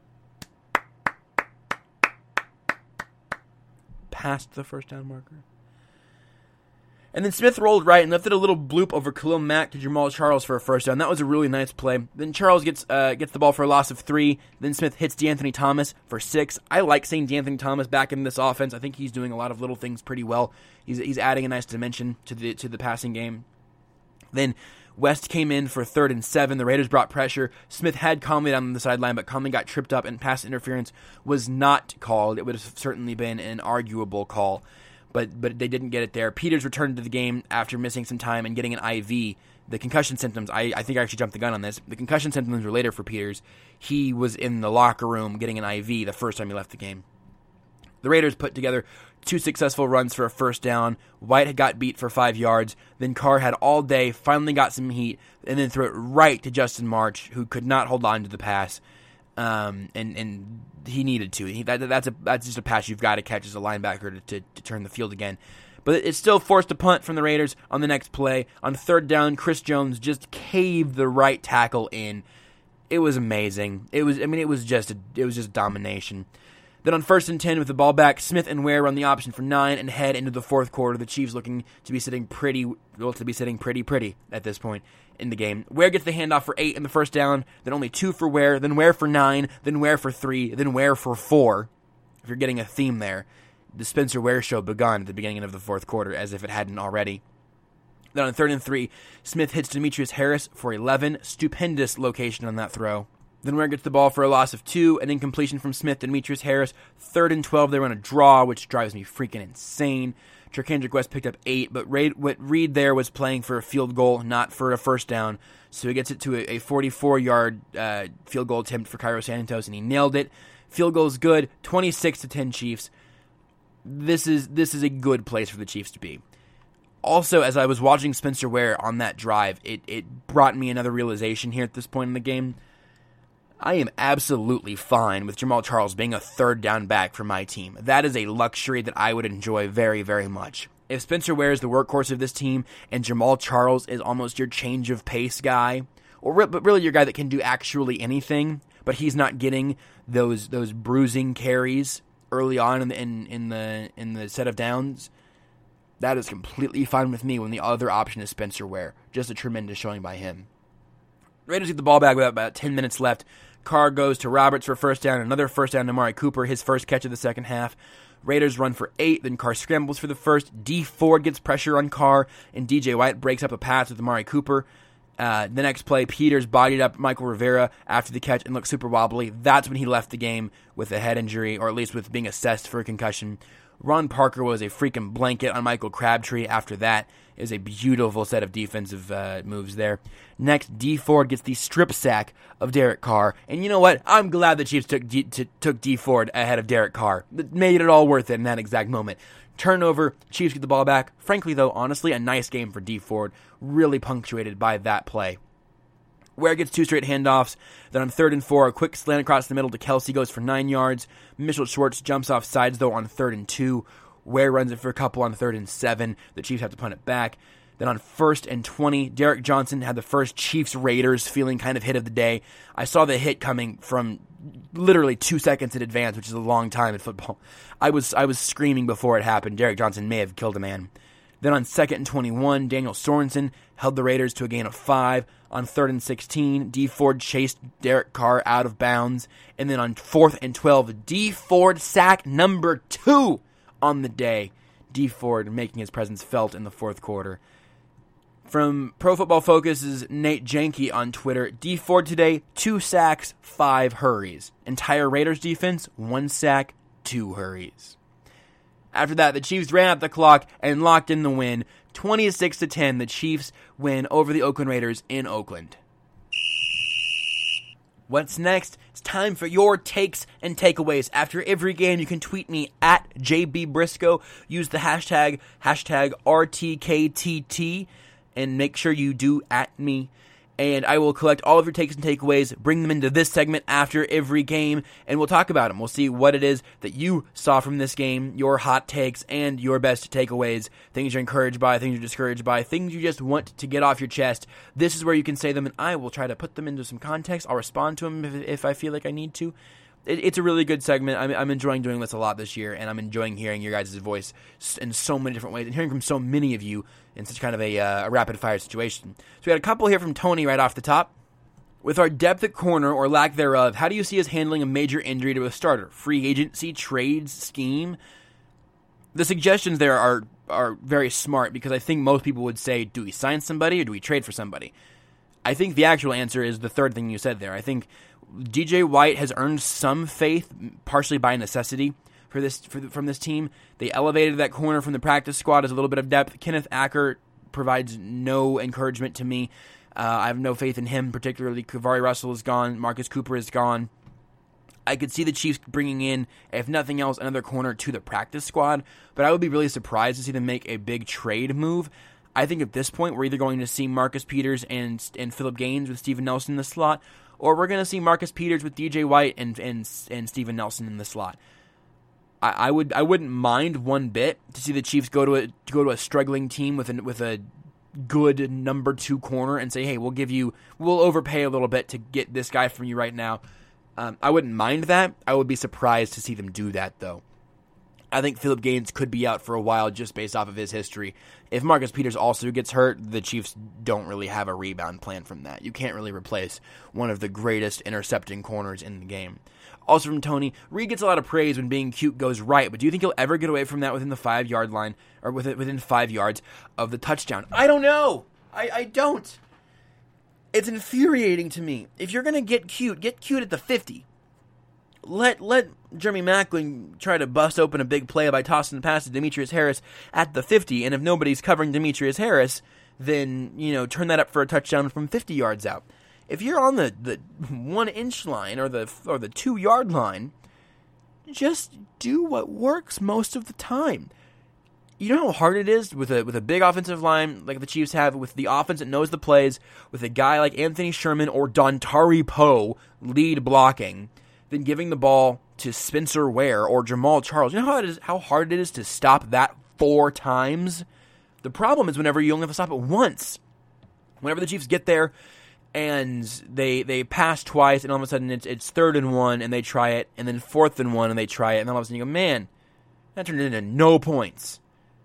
Past the first down marker. And then Smith rolled right and lifted a little bloop over Khalil Mack to Jamal Charles for a first down. That was a really nice play. Then Charles gets uh, gets the ball for a loss of three. Then Smith hits DeAnthony Thomas for six. I like seeing DeAnthony Thomas back in this offense. I think he's doing a lot of little things pretty well. He's he's adding a nice dimension to the to the passing game. Then West came in for third and seven. The Raiders brought pressure. Smith had Conley down the sideline, but Conley got tripped up and pass interference was not called. It would have certainly been an arguable call. But but they didn't get it there. Peters returned to the game after missing some time and getting an I V. The concussion symptoms, I, I think I actually jumped the gun on this. The concussion symptoms were later for Peters. He was in the locker room getting an I V the first time he left the game. The Raiders put together two successful runs for a first down. White had got beat for five yards. Then Carr had all day, finally got some heat, and then threw it right to Justin March, who could not hold on to the pass. Um, and, and he needed to. He, that, that's a that's just a pass you've got to catch as a linebacker to, to, to turn the field again. But it still forced a punt from the Raiders on the next play. On third down, Chris Jones just caved the right tackle in. It was amazing. It was I mean it was just a, it was just domination. Then on first and ten with the ball back, Smith and Ware run the option for nine and head into the fourth quarter. The Chiefs looking to be sitting pretty, well, to be sitting pretty, pretty at this point in the game. Ware gets the handoff for eight in the first down, then only two for Ware, then Ware for nine, then Ware for three, then Ware for four. If you're getting a theme there, the Spencer Ware show begun at the beginning of the fourth quarter, as if it hadn't already. Then on third and three, Smith hits Demetrius Harris for eleven. Stupendous location on that throw. Then Ware gets the ball for a loss of two, an incompletion from Smith to Demetrius Harris. Third and twelve, they run a draw, which drives me freaking insane. Terkendrick West picked up eight, but Reed, what Reed there was playing for a field goal, not for a first down. So he gets it to a forty-four-yard uh, field goal attempt for Cairo Santos, and he nailed it. Field goal is good, twenty-six to ten Chiefs. This is this is a good place for the Chiefs to be. Also, as I was watching Spencer Ware on that drive, it, it brought me another realization here at this point in the game. I am absolutely fine with Jamaal Charles being a third down back for my team. That is a luxury that I would enjoy very, very much. If Spencer Ware is the workhorse of this team and Jamaal Charles is almost your change of pace guy, or re- but really your guy that can do actually anything, but he's not getting those those bruising carries early on in the in, in the in the set of downs, that is completely fine with me when the other option is Spencer Ware. Just a tremendous showing by him. Raiders get the ball back with about ten minutes left. Carr goes to Roberts for first down. Another first down to Amari Cooper, his first catch of the second half. Raiders run for eight, then Carr scrambles for the first. D Ford gets pressure on Carr, and D J White breaks up a pass with Amari Cooper. Uh, the next play, Peters bodied up Michael Rivera after the catch and looked super wobbly. That's when he left the game with a head injury, or at least with being assessed for a concussion. Ron Parker was a freaking blanket on Michael Crabtree after that. It was a beautiful set of defensive uh, moves there. Next, D Ford gets the strip sack of Derek Carr. And you know what? I'm glad the Chiefs took D, t- took D Ford ahead of Derek Carr. It made it all worth it in that exact moment. Turnover, Chiefs get the ball back. Frankly, though, honestly, a nice game for D Ford. Really punctuated by that play. Ware gets two straight handoffs. Then on third and four, a quick slant across the middle to Kelsey goes for nine yards. Mitchell Schwartz jumps off sides, though, on third and two. Ware runs it for a couple on third and seven. The Chiefs have to punt it back. Then on first and twenty, Derek Johnson had the first Chiefs-Raiders feeling kind of hit of the day. I saw the hit coming from literally two seconds in advance, which is a long time in football. I was I was screaming before it happened. Derek Johnson may have killed a man. Then on second and twenty-one, Daniel Sorensen held the Raiders to a gain of five. On third and sixteen, D Ford chased Derek Carr out of bounds. And then on fourth and twelve, D Ford sack number two on the day. D Ford making his presence felt in the fourth quarter. From Pro Football Focus's Nate Janke on Twitter, D Ford today, two sacks, five hurries. Entire Raiders defense, one sack, two hurries. After that, the Chiefs ran out the clock and locked in the win. twenty-six to ten, the Chiefs win over the Oakland Raiders in Oakland. What's next? It's time for your takes and takeaways. After every game, you can tweet me at J B Briscoe. Use the hashtag, hashtag R T K T T, and make sure you do at me. And I will collect all of your takes and takeaways, bring them into this segment after every game, and we'll talk about them. We'll see what it is that you saw from this game, your hot takes, and your best takeaways, things you're encouraged by, things you're discouraged by, things you just want to get off your chest. This is where you can say them, and I will try to put them into some context. I'll respond to them if, if I feel like I need to. It, it's a really good segment. I'm, I'm enjoying doing this a lot this year, and I'm enjoying hearing your guys' voice in so many different ways, and hearing from so many of you in such kind of a, uh, a rapid-fire situation. So we got a couple here from Tony right off the top. With our depth at corner, or lack thereof, how do you see us handling a major injury to a starter? Free agency, trades, scheme? The suggestions there are, are very smart, because I think most people would say, do we sign somebody, or do we trade for somebody? I think the actual answer is the third thing you said there. I think D J White has earned some faith, partially by necessity, for this for the, from this team. They elevated that corner from the practice squad as a little bit of depth. Kenneth Acker provides no encouragement to me. Uh, I have no faith in him, particularly. Kavari Russell is gone. Marcus Cooper is gone. I could see the Chiefs bringing in, if nothing else, another corner to the practice squad, but I would be really surprised to see them make a big trade move. I think at this point, we're either going to see Marcus Peters and and Phillip Gaines with Steven Nelson in the slot, or we're going to see Marcus Peters with D J White and and and Steven Nelson in the slot. I, I would I wouldn't mind one bit to see the Chiefs go to a to go to a struggling team with a with a good number two corner and say, hey, we'll give you we'll overpay a little bit to get this guy from you right now. Um, I wouldn't mind that. I would be surprised to see them do that, though. I think Philip Gaines could be out for a while just based off of his history. If Marcus Peters also gets hurt, the Chiefs don't really have a rebound plan from that. You can't really replace one of the greatest intercepting corners in the game. Also from Tony, Reed gets a lot of praise when being cute goes right, but do you think he'll ever get away from that within the five-yard line, or within, within five yards of the touchdown? I don't know. I, I don't. It's infuriating to me. If you're going to get cute, get cute at the fifty. Let let Jeremy Maclin try to bust open a big play by tossing the pass to Demetrius Harris at the fifty, and if nobody's covering Demetrius Harris, then, you know, turn that up for a touchdown from fifty yards out. If you're on the, the one-inch line or the or the two-yard line, just do what works most of the time. You know how hard it is with a with a big offensive line like the Chiefs have, with the offense that knows the plays, with a guy like Anthony Sherman or Dontari Poe lead blocking, than giving the ball to Spencer Ware or Jamal Charles. You know how it is, how hard it is to stop that four times? The problem is whenever you only have to stop it once. Whenever the Chiefs get there and they they pass twice, and all of a sudden it's it's third and one and they try it, and then fourth and one and they try it, and then all of a sudden you go, man, that turned into no points.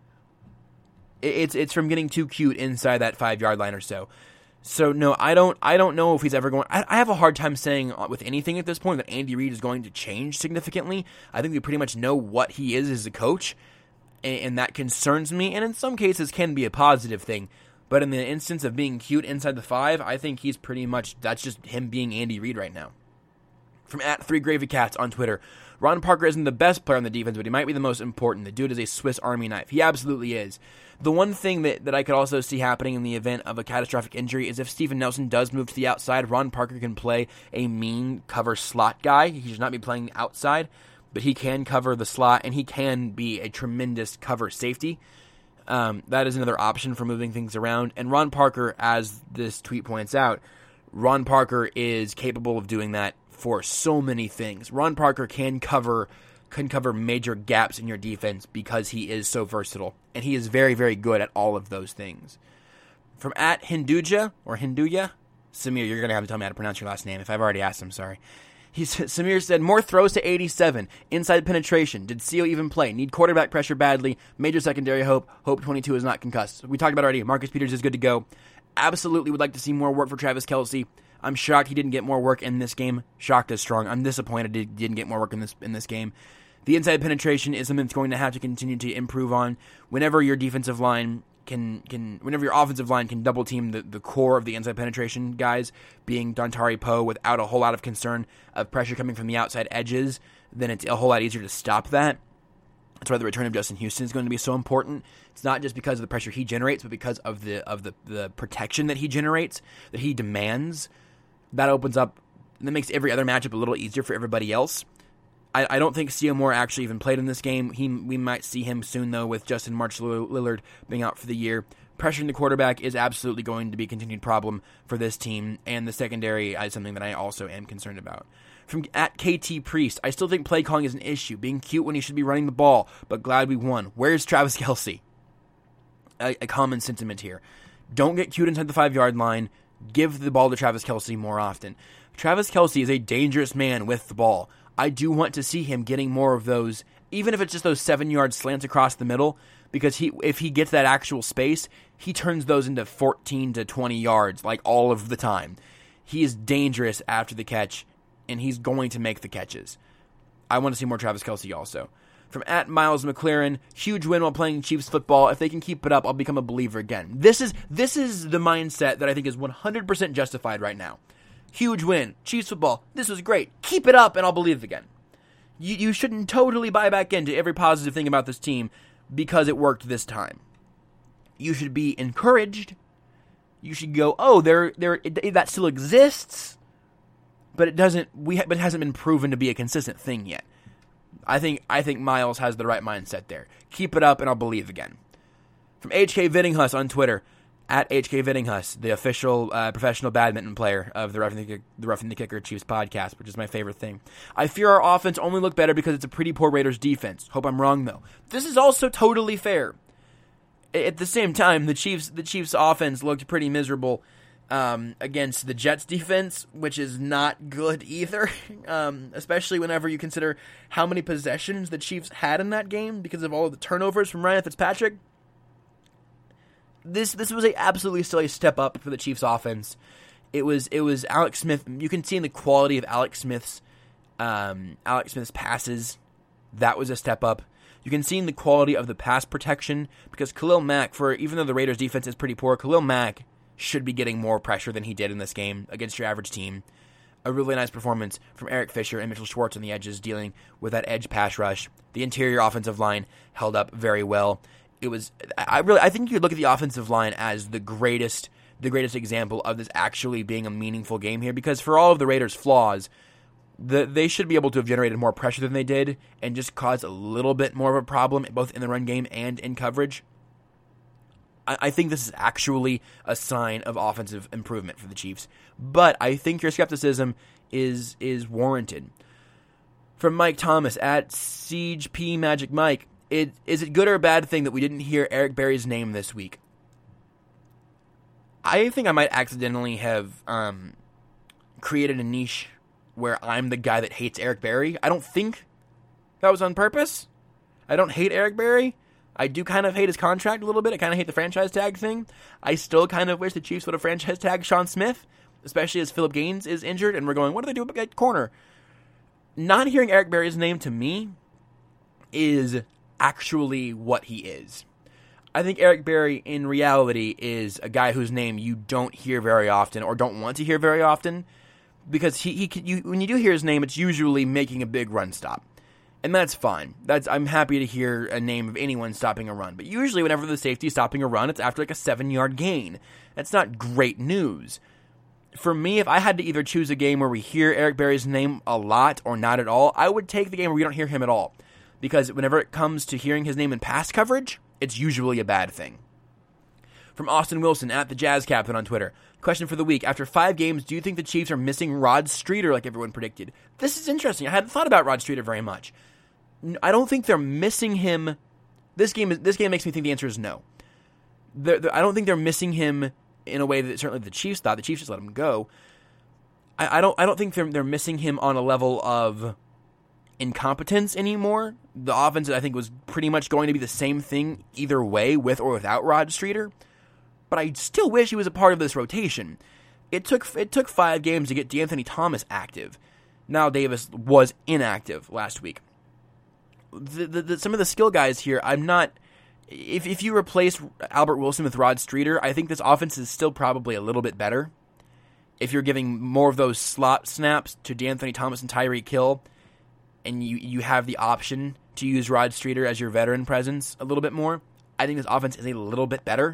It's it's from getting too cute inside that five-yard line or so. So, no, I don't I don't know if he's ever going... I, I have a hard time saying with anything at this point that Andy Reid is going to change significantly. I think we pretty much know what he is as a coach, and, and that concerns me, and in some cases can be a positive thing. But in the instance of being cute inside the five, I think he's pretty much... That's just him being Andy Reid right now. From at Three Gravy Cats on Twitter, Ron Parker isn't the best player on the defense, but he might be the most important. The dude is a Swiss Army knife. He absolutely is. The one thing that, that I could also see happening in the event of a catastrophic injury is if Steven Nelson does move to the outside, Ron Parker can play a mean cover slot guy. He should not be playing the outside, but he can cover the slot, and he can be a tremendous cover safety. Um, that is another option for moving things around. And Ron Parker, as this tweet points out, Ron Parker is capable of doing that for so many things. Ron Parker can cover can cover major gaps in your defense because he is so versatile, and he is very, very good at all of those things. From at Hinduja, or Hinduya, Samir, you're going to have to tell me how to pronounce your last name. If I've already asked, I'm sorry. He's, Samir said, more throws to eighty-seven, inside penetration. Did C O even play? Need quarterback pressure badly. Major secondary hope. Hope twenty-two is not concussed. We talked about it already. Marcus Peters is good to go. Absolutely would like to see more work for Travis Kelce. I'm shocked he didn't get more work in this game. Shocked is strong. I'm disappointed he didn't get more work in this in this game. The inside penetration is something that's going to have to continue to improve on. Whenever your defensive line can can, whenever your offensive line can double team the, the core of the inside penetration guys, being Dontari Poe, without a whole lot of concern of pressure coming from the outside edges, then it's a whole lot easier to stop that. That's why the return of Justin Houston is going to be so important. It's not just because of the pressure he generates, but because of the of the, the protection that he generates, that he demands. That opens up, that makes every other matchup a little easier for everybody else. I, I don't think C O Moore actually even played in this game. He We might see him soon, though, with Justin March Lillard being out for the year. Pressuring the quarterback is absolutely going to be a continued problem for this team, and the secondary is something that I also am concerned about. From at K T Priest, I still think play calling is an issue, being cute when he should be running the ball, but glad we won. Where's Travis Kelce? A, a common sentiment here. Don't get cute inside the five-yard line. Give the ball to Travis Kelce more often. Travis Kelce is a dangerous man with the ball. I do want to see him getting more of those, even if it's just those seven-yard slants across the middle, because he, if he gets that actual space, he turns those into fourteen to twenty yards, like all of the time. He is dangerous after the catch, and he's going to make the catches. I want to see more Travis Kelce also. From at Miles McLaren, huge win while playing Chiefs football. If they can keep it up, I'll become a believer again. This is this is the mindset that I think is one hundred percent justified right now. Huge win, Chiefs football. This was great. Keep it up, and I'll believe again. You you shouldn't totally buy back into every positive thing about this team because it worked this time. You should be encouraged. You should go, oh, there there it, that still exists, but it doesn't. We ha- but it hasn't been proven to be a consistent thing yet. I think I think Miles has the right mindset there. Keep it up, and I'll believe again. From H K Vittinghus on Twitter, at H K Vittinghus, the official uh, professional badminton player of the Roughing the, the Roughing the Kicker Chiefs podcast, which is my favorite thing. I fear our offense only look better because it's a pretty poor Raiders defense. Hope I'm wrong, though. This is also totally fair. At the same time, the Chiefs the Chiefs offense looked pretty miserable um, against the Jets defense, which is not good either, um, especially whenever you consider how many possessions the Chiefs had in that game because of all of the turnovers from Ryan Fitzpatrick. This this was a absolutely still a step up for the Chiefs offense. It was it was Alex Smith. You can see in the quality of Alex Smith's um, Alex Smith's passes. That was a step up. You can see in the quality of the pass protection because Khalil Mack, for even though the Raiders defense is pretty poor, Khalil Mack should be getting more pressure than he did in this game against your average team. A really nice performance from Eric Fisher and Mitchell Schwartz on the edges dealing with that edge pass rush. The interior offensive line held up very well. It was I really I think you could look at the offensive line as the greatest the greatest example of this actually being a meaningful game here because for all of the Raiders' flaws, the, they should be able to have generated more pressure than they did and just caused a little bit more of a problem both in the run game and in coverage. I, I think this is actually a sign of offensive improvement for the Chiefs, but I think your skepticism is is warranted. From Mike Thomas at Siege P Magic Mike. It, is it good or a bad thing that we didn't hear Eric Berry's name this week? I think I might accidentally have um, created a niche where I'm the guy that hates Eric Berry. I don't think that was on purpose. I don't hate Eric Berry. I do kind of hate his contract a little bit. I kind of hate the franchise tag thing. I still kind of wish the Chiefs would have franchise tagged Sean Smith, especially as Phillip Gaines is injured, and we're going, what do they do at corner? Not hearing Eric Berry's name to me is actually what he is. I think Eric Berry in reality is a guy whose name you don't hear very often or don't want to hear very often because he, he you, when you do hear his name, it's usually making a big run stop. And that's fine. That's I'm happy to hear a name of anyone stopping a run. But usually whenever the safety is stopping a run, it's after like a seven-yard gain. That's not great news. For me, if I had to either choose a game where we hear Eric Berry's name a lot or not at all, I would take the game where we don't hear him at all. Because whenever it comes to hearing his name in pass coverage, it's usually a bad thing. From Austin Wilson at the Jazz Captain on Twitter. Question for the week. After five games, do you think the Chiefs are missing Rod Streeter like everyone predicted? This is interesting. I hadn't thought about Rod Streeter very much. I don't think they're missing him. This game is, this game makes me think the answer is no. They're, they're, I don't think they're missing him in a way that certainly the Chiefs thought. The Chiefs just let him go. I, I don't I don't think they're, they're missing him on a level of incompetence anymore. The offense, I think, was pretty much going to be the same thing either way, with or without Rod Streeter. But I still wish he was a part of this rotation. It took it took five games to get DeAnthony Thomas active. Now Davis was inactive last week. The, the, the, some of the skill guys here, I'm not... If, if you replace Albert Wilson with Rod Streeter, I think this offense is still probably a little bit better. If you're giving more of those slot snaps to DeAnthony Thomas and Tyreek Hill, and you, you have the option to use Rod Streeter as your veteran presence a little bit more, I think this offense is a little bit better.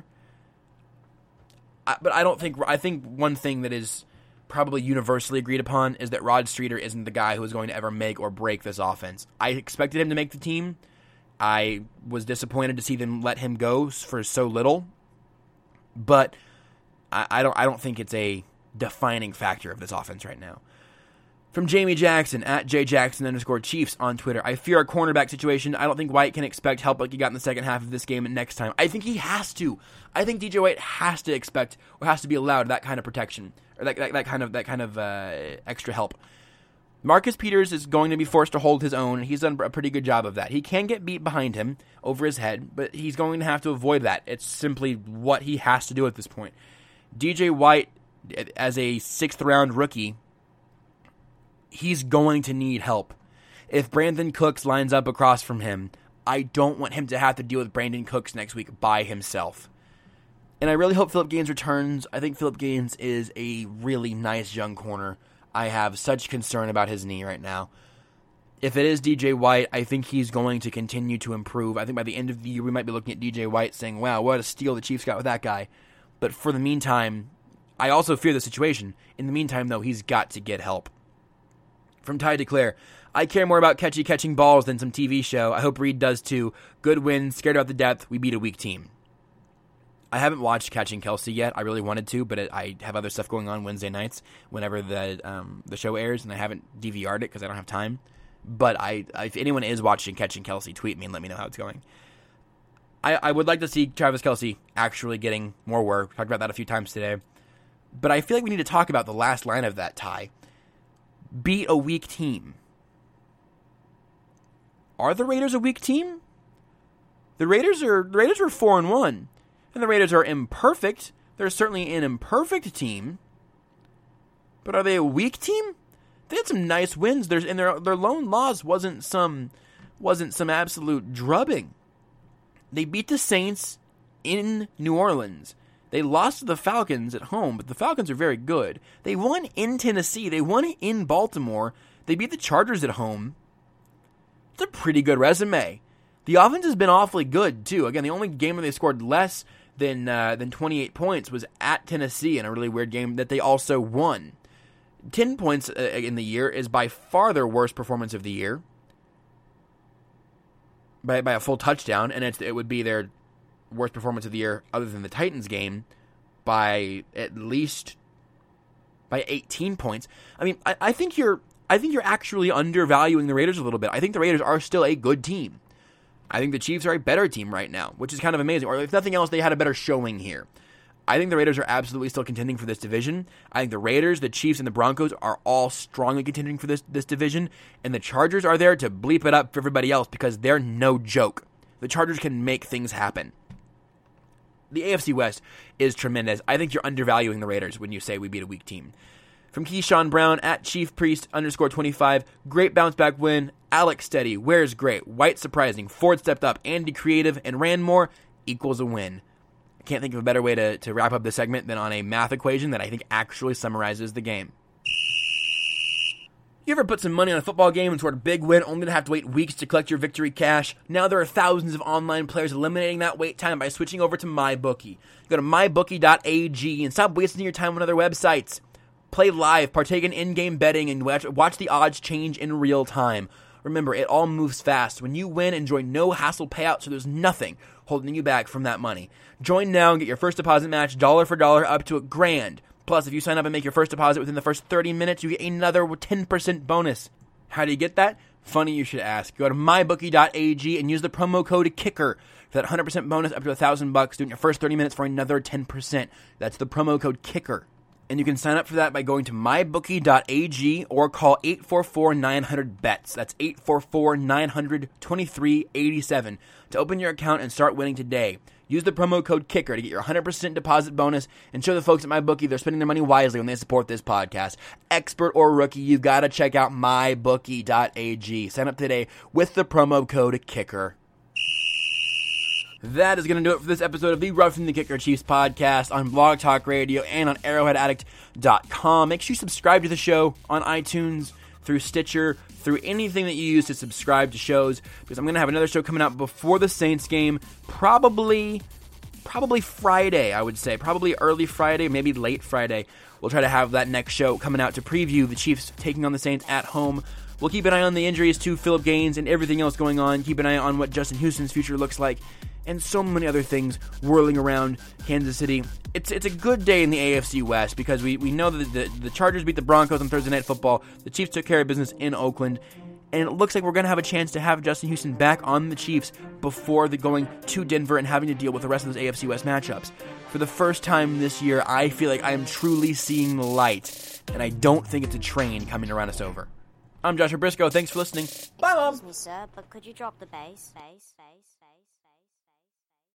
I, but I don't think... I think one thing that is probably universally agreed upon is that Rod Streeter isn't the guy who is going to ever make or break this offense. I expected him to make the team. I was disappointed to see them let him go for so little. But I, I don't I don't think it's a defining factor of this offense right now. From Jamie Jackson, at jjackson underscore Chiefs on Twitter. I fear our cornerback situation. I don't think White can expect help like he got in the second half of this game and next time. I think he has to. I think D J White has to expect or has to be allowed that kind of protection or that that, that kind of that kind of uh, extra help. Marcus Peters is going to be forced to hold his own. He's done a pretty good job of that. He can get beat behind him over his head, but he's going to have to avoid that. It's simply what he has to do at this point. D J White, as a sixth round rookie, he's going to need help. If Brandon Cooks lines up across from him, I don't want him to have to deal with Brandon Cooks next week by himself. And I really hope Phillip Gaines returns. I think Phillip Gaines is a really nice young corner. I have such concern about his knee right now. If it is D J White, I think he's going to continue to improve. I think by the end of the year, we might be looking at D J White saying, wow, what a steal the Chiefs got with that guy. But for the meantime, I also fear the situation. In the meantime, though, he's got to get help. From Ty DeClaire, I care more about Catchy catching balls than some T V show. I hope Reed does too. Good win, scared about the depth. We beat a weak team. I haven't watched Catching Kelsey yet. I really wanted to, but it, I have other stuff going on Wednesday nights whenever the um, the show airs, and I haven't D V R'd it because I don't have time. But I, I, if anyone is watching Catching Kelsey, tweet me and let me know how it's going. I, I would like to see Travis Kelce actually getting more work. Talked about that a few times today. But I feel like we need to talk about the last line of that tie. Beat a weak team. Are the Raiders a weak team? The Raiders are the Raiders were four and one, and the Raiders are imperfect. They're certainly an imperfect team. But are they a weak team? They had some nice wins. There's and their their lone loss wasn't some wasn't some absolute drubbing. They beat the Saints in New Orleans. They lost to the Falcons at home, but the Falcons are very good. They won in Tennessee. They won in Baltimore. They beat the Chargers at home. It's a pretty good resume. The offense has been awfully good, too. Again, the only game where they scored less than uh, than twenty-eight points was at Tennessee in a really weird game that they also won. ten points uh, in the year is by far their worst performance of the year. By, by a full touchdown, and it's, it would be their worst performance of the year other than the Titans game by at least by eighteen points. I mean, I, I think you're I think you're actually undervaluing the Raiders a little bit. I think the Raiders are still a good team. I think the Chiefs are a better team right now, which is kind of amazing. Or if nothing else, they had a better showing here. I think the Raiders are absolutely still contending for this division. I think the Raiders, the Chiefs, and the Broncos are all strongly contending for this, this division. And the Chargers are there to bleep it up for everybody else because they're no joke. The Chargers can make things happen. The A F C West is tremendous. I think you're undervaluing the Raiders when you say we beat a weak team. From Keyshawn Brown at Chief Priest underscore twenty-five. Great bounce back win. Alex steady. Where's great. White surprising. Ford stepped up. Andy creative. And ran more equals a win. I can't think of a better way to, to wrap up this segment than on a math equation that I think actually summarizes the game. You ever put some money on a football game and scored a big win only to have to wait weeks to collect your victory cash? Now there are thousands of online players eliminating that wait time by switching over to MyBookie. Go to my bookie dot a g and stop wasting your time on other websites. Play live, partake in in-game betting, and watch, watch the odds change in real time. Remember, it all moves fast. When you win, enjoy no-hassle payouts, so there's nothing holding you back from that money. Join now and get your first deposit match dollar for dollar up to a grand. Plus, if you sign up and make your first deposit within the first thirty minutes, you get another ten percent bonus. How do you get that? Funny you should ask. Go to my bookie dot a g and use the promo code KICKER for that one hundred percent bonus up to one thousand bucks doing your first thirty minutes for another ten percent. That's the promo code KICKER. And you can sign up for that by going to my bookie dot a g or call eight four four nine hundred B E T S. That's eight four four nine hundred twenty-three eighty-seven to open your account and start winning today. Use the promo code KICKER to get your one hundred percent deposit bonus and show the folks at MyBookie they're spending their money wisely when they support this podcast. Expert or rookie, you've got to check out my bookie dot a g. Sign up today with the promo code KICKER. That is going to do it for this episode of the Roughing the Kicker Chiefs podcast on Blog Talk Radio and on arrowhead addict dot com. Make sure you subscribe to the show on iTunes, through Stitcher, through anything that you use to subscribe to shows, because I'm going to have another show coming out before the Saints game, probably probably Friday, I would say. Probably early Friday, maybe late Friday. We'll try to have that next show coming out to preview the Chiefs taking on the Saints at home. We'll keep an eye on the injuries to Phillip Gaines and everything else going on. Keep an eye on what Justin Houston's future looks like. And so many other things whirling around Kansas City. It's it's a good day in the A F C West because we, we know that the, the Chargers beat the Broncos on Thursday Night Football. The Chiefs took care of business in Oakland. And it looks like we're going to have a chance to have Justin Houston back on the Chiefs before the going to Denver and having to deal with the rest of those A F C West matchups. For the first time this year, I feel like I am truly seeing the light. And I don't think it's a train coming to run us over. I'm Joshua Briscoe. Thanks for listening. Bye, Mom. Excuse me, sir, but could you drop the bass? Bass, bass, bass.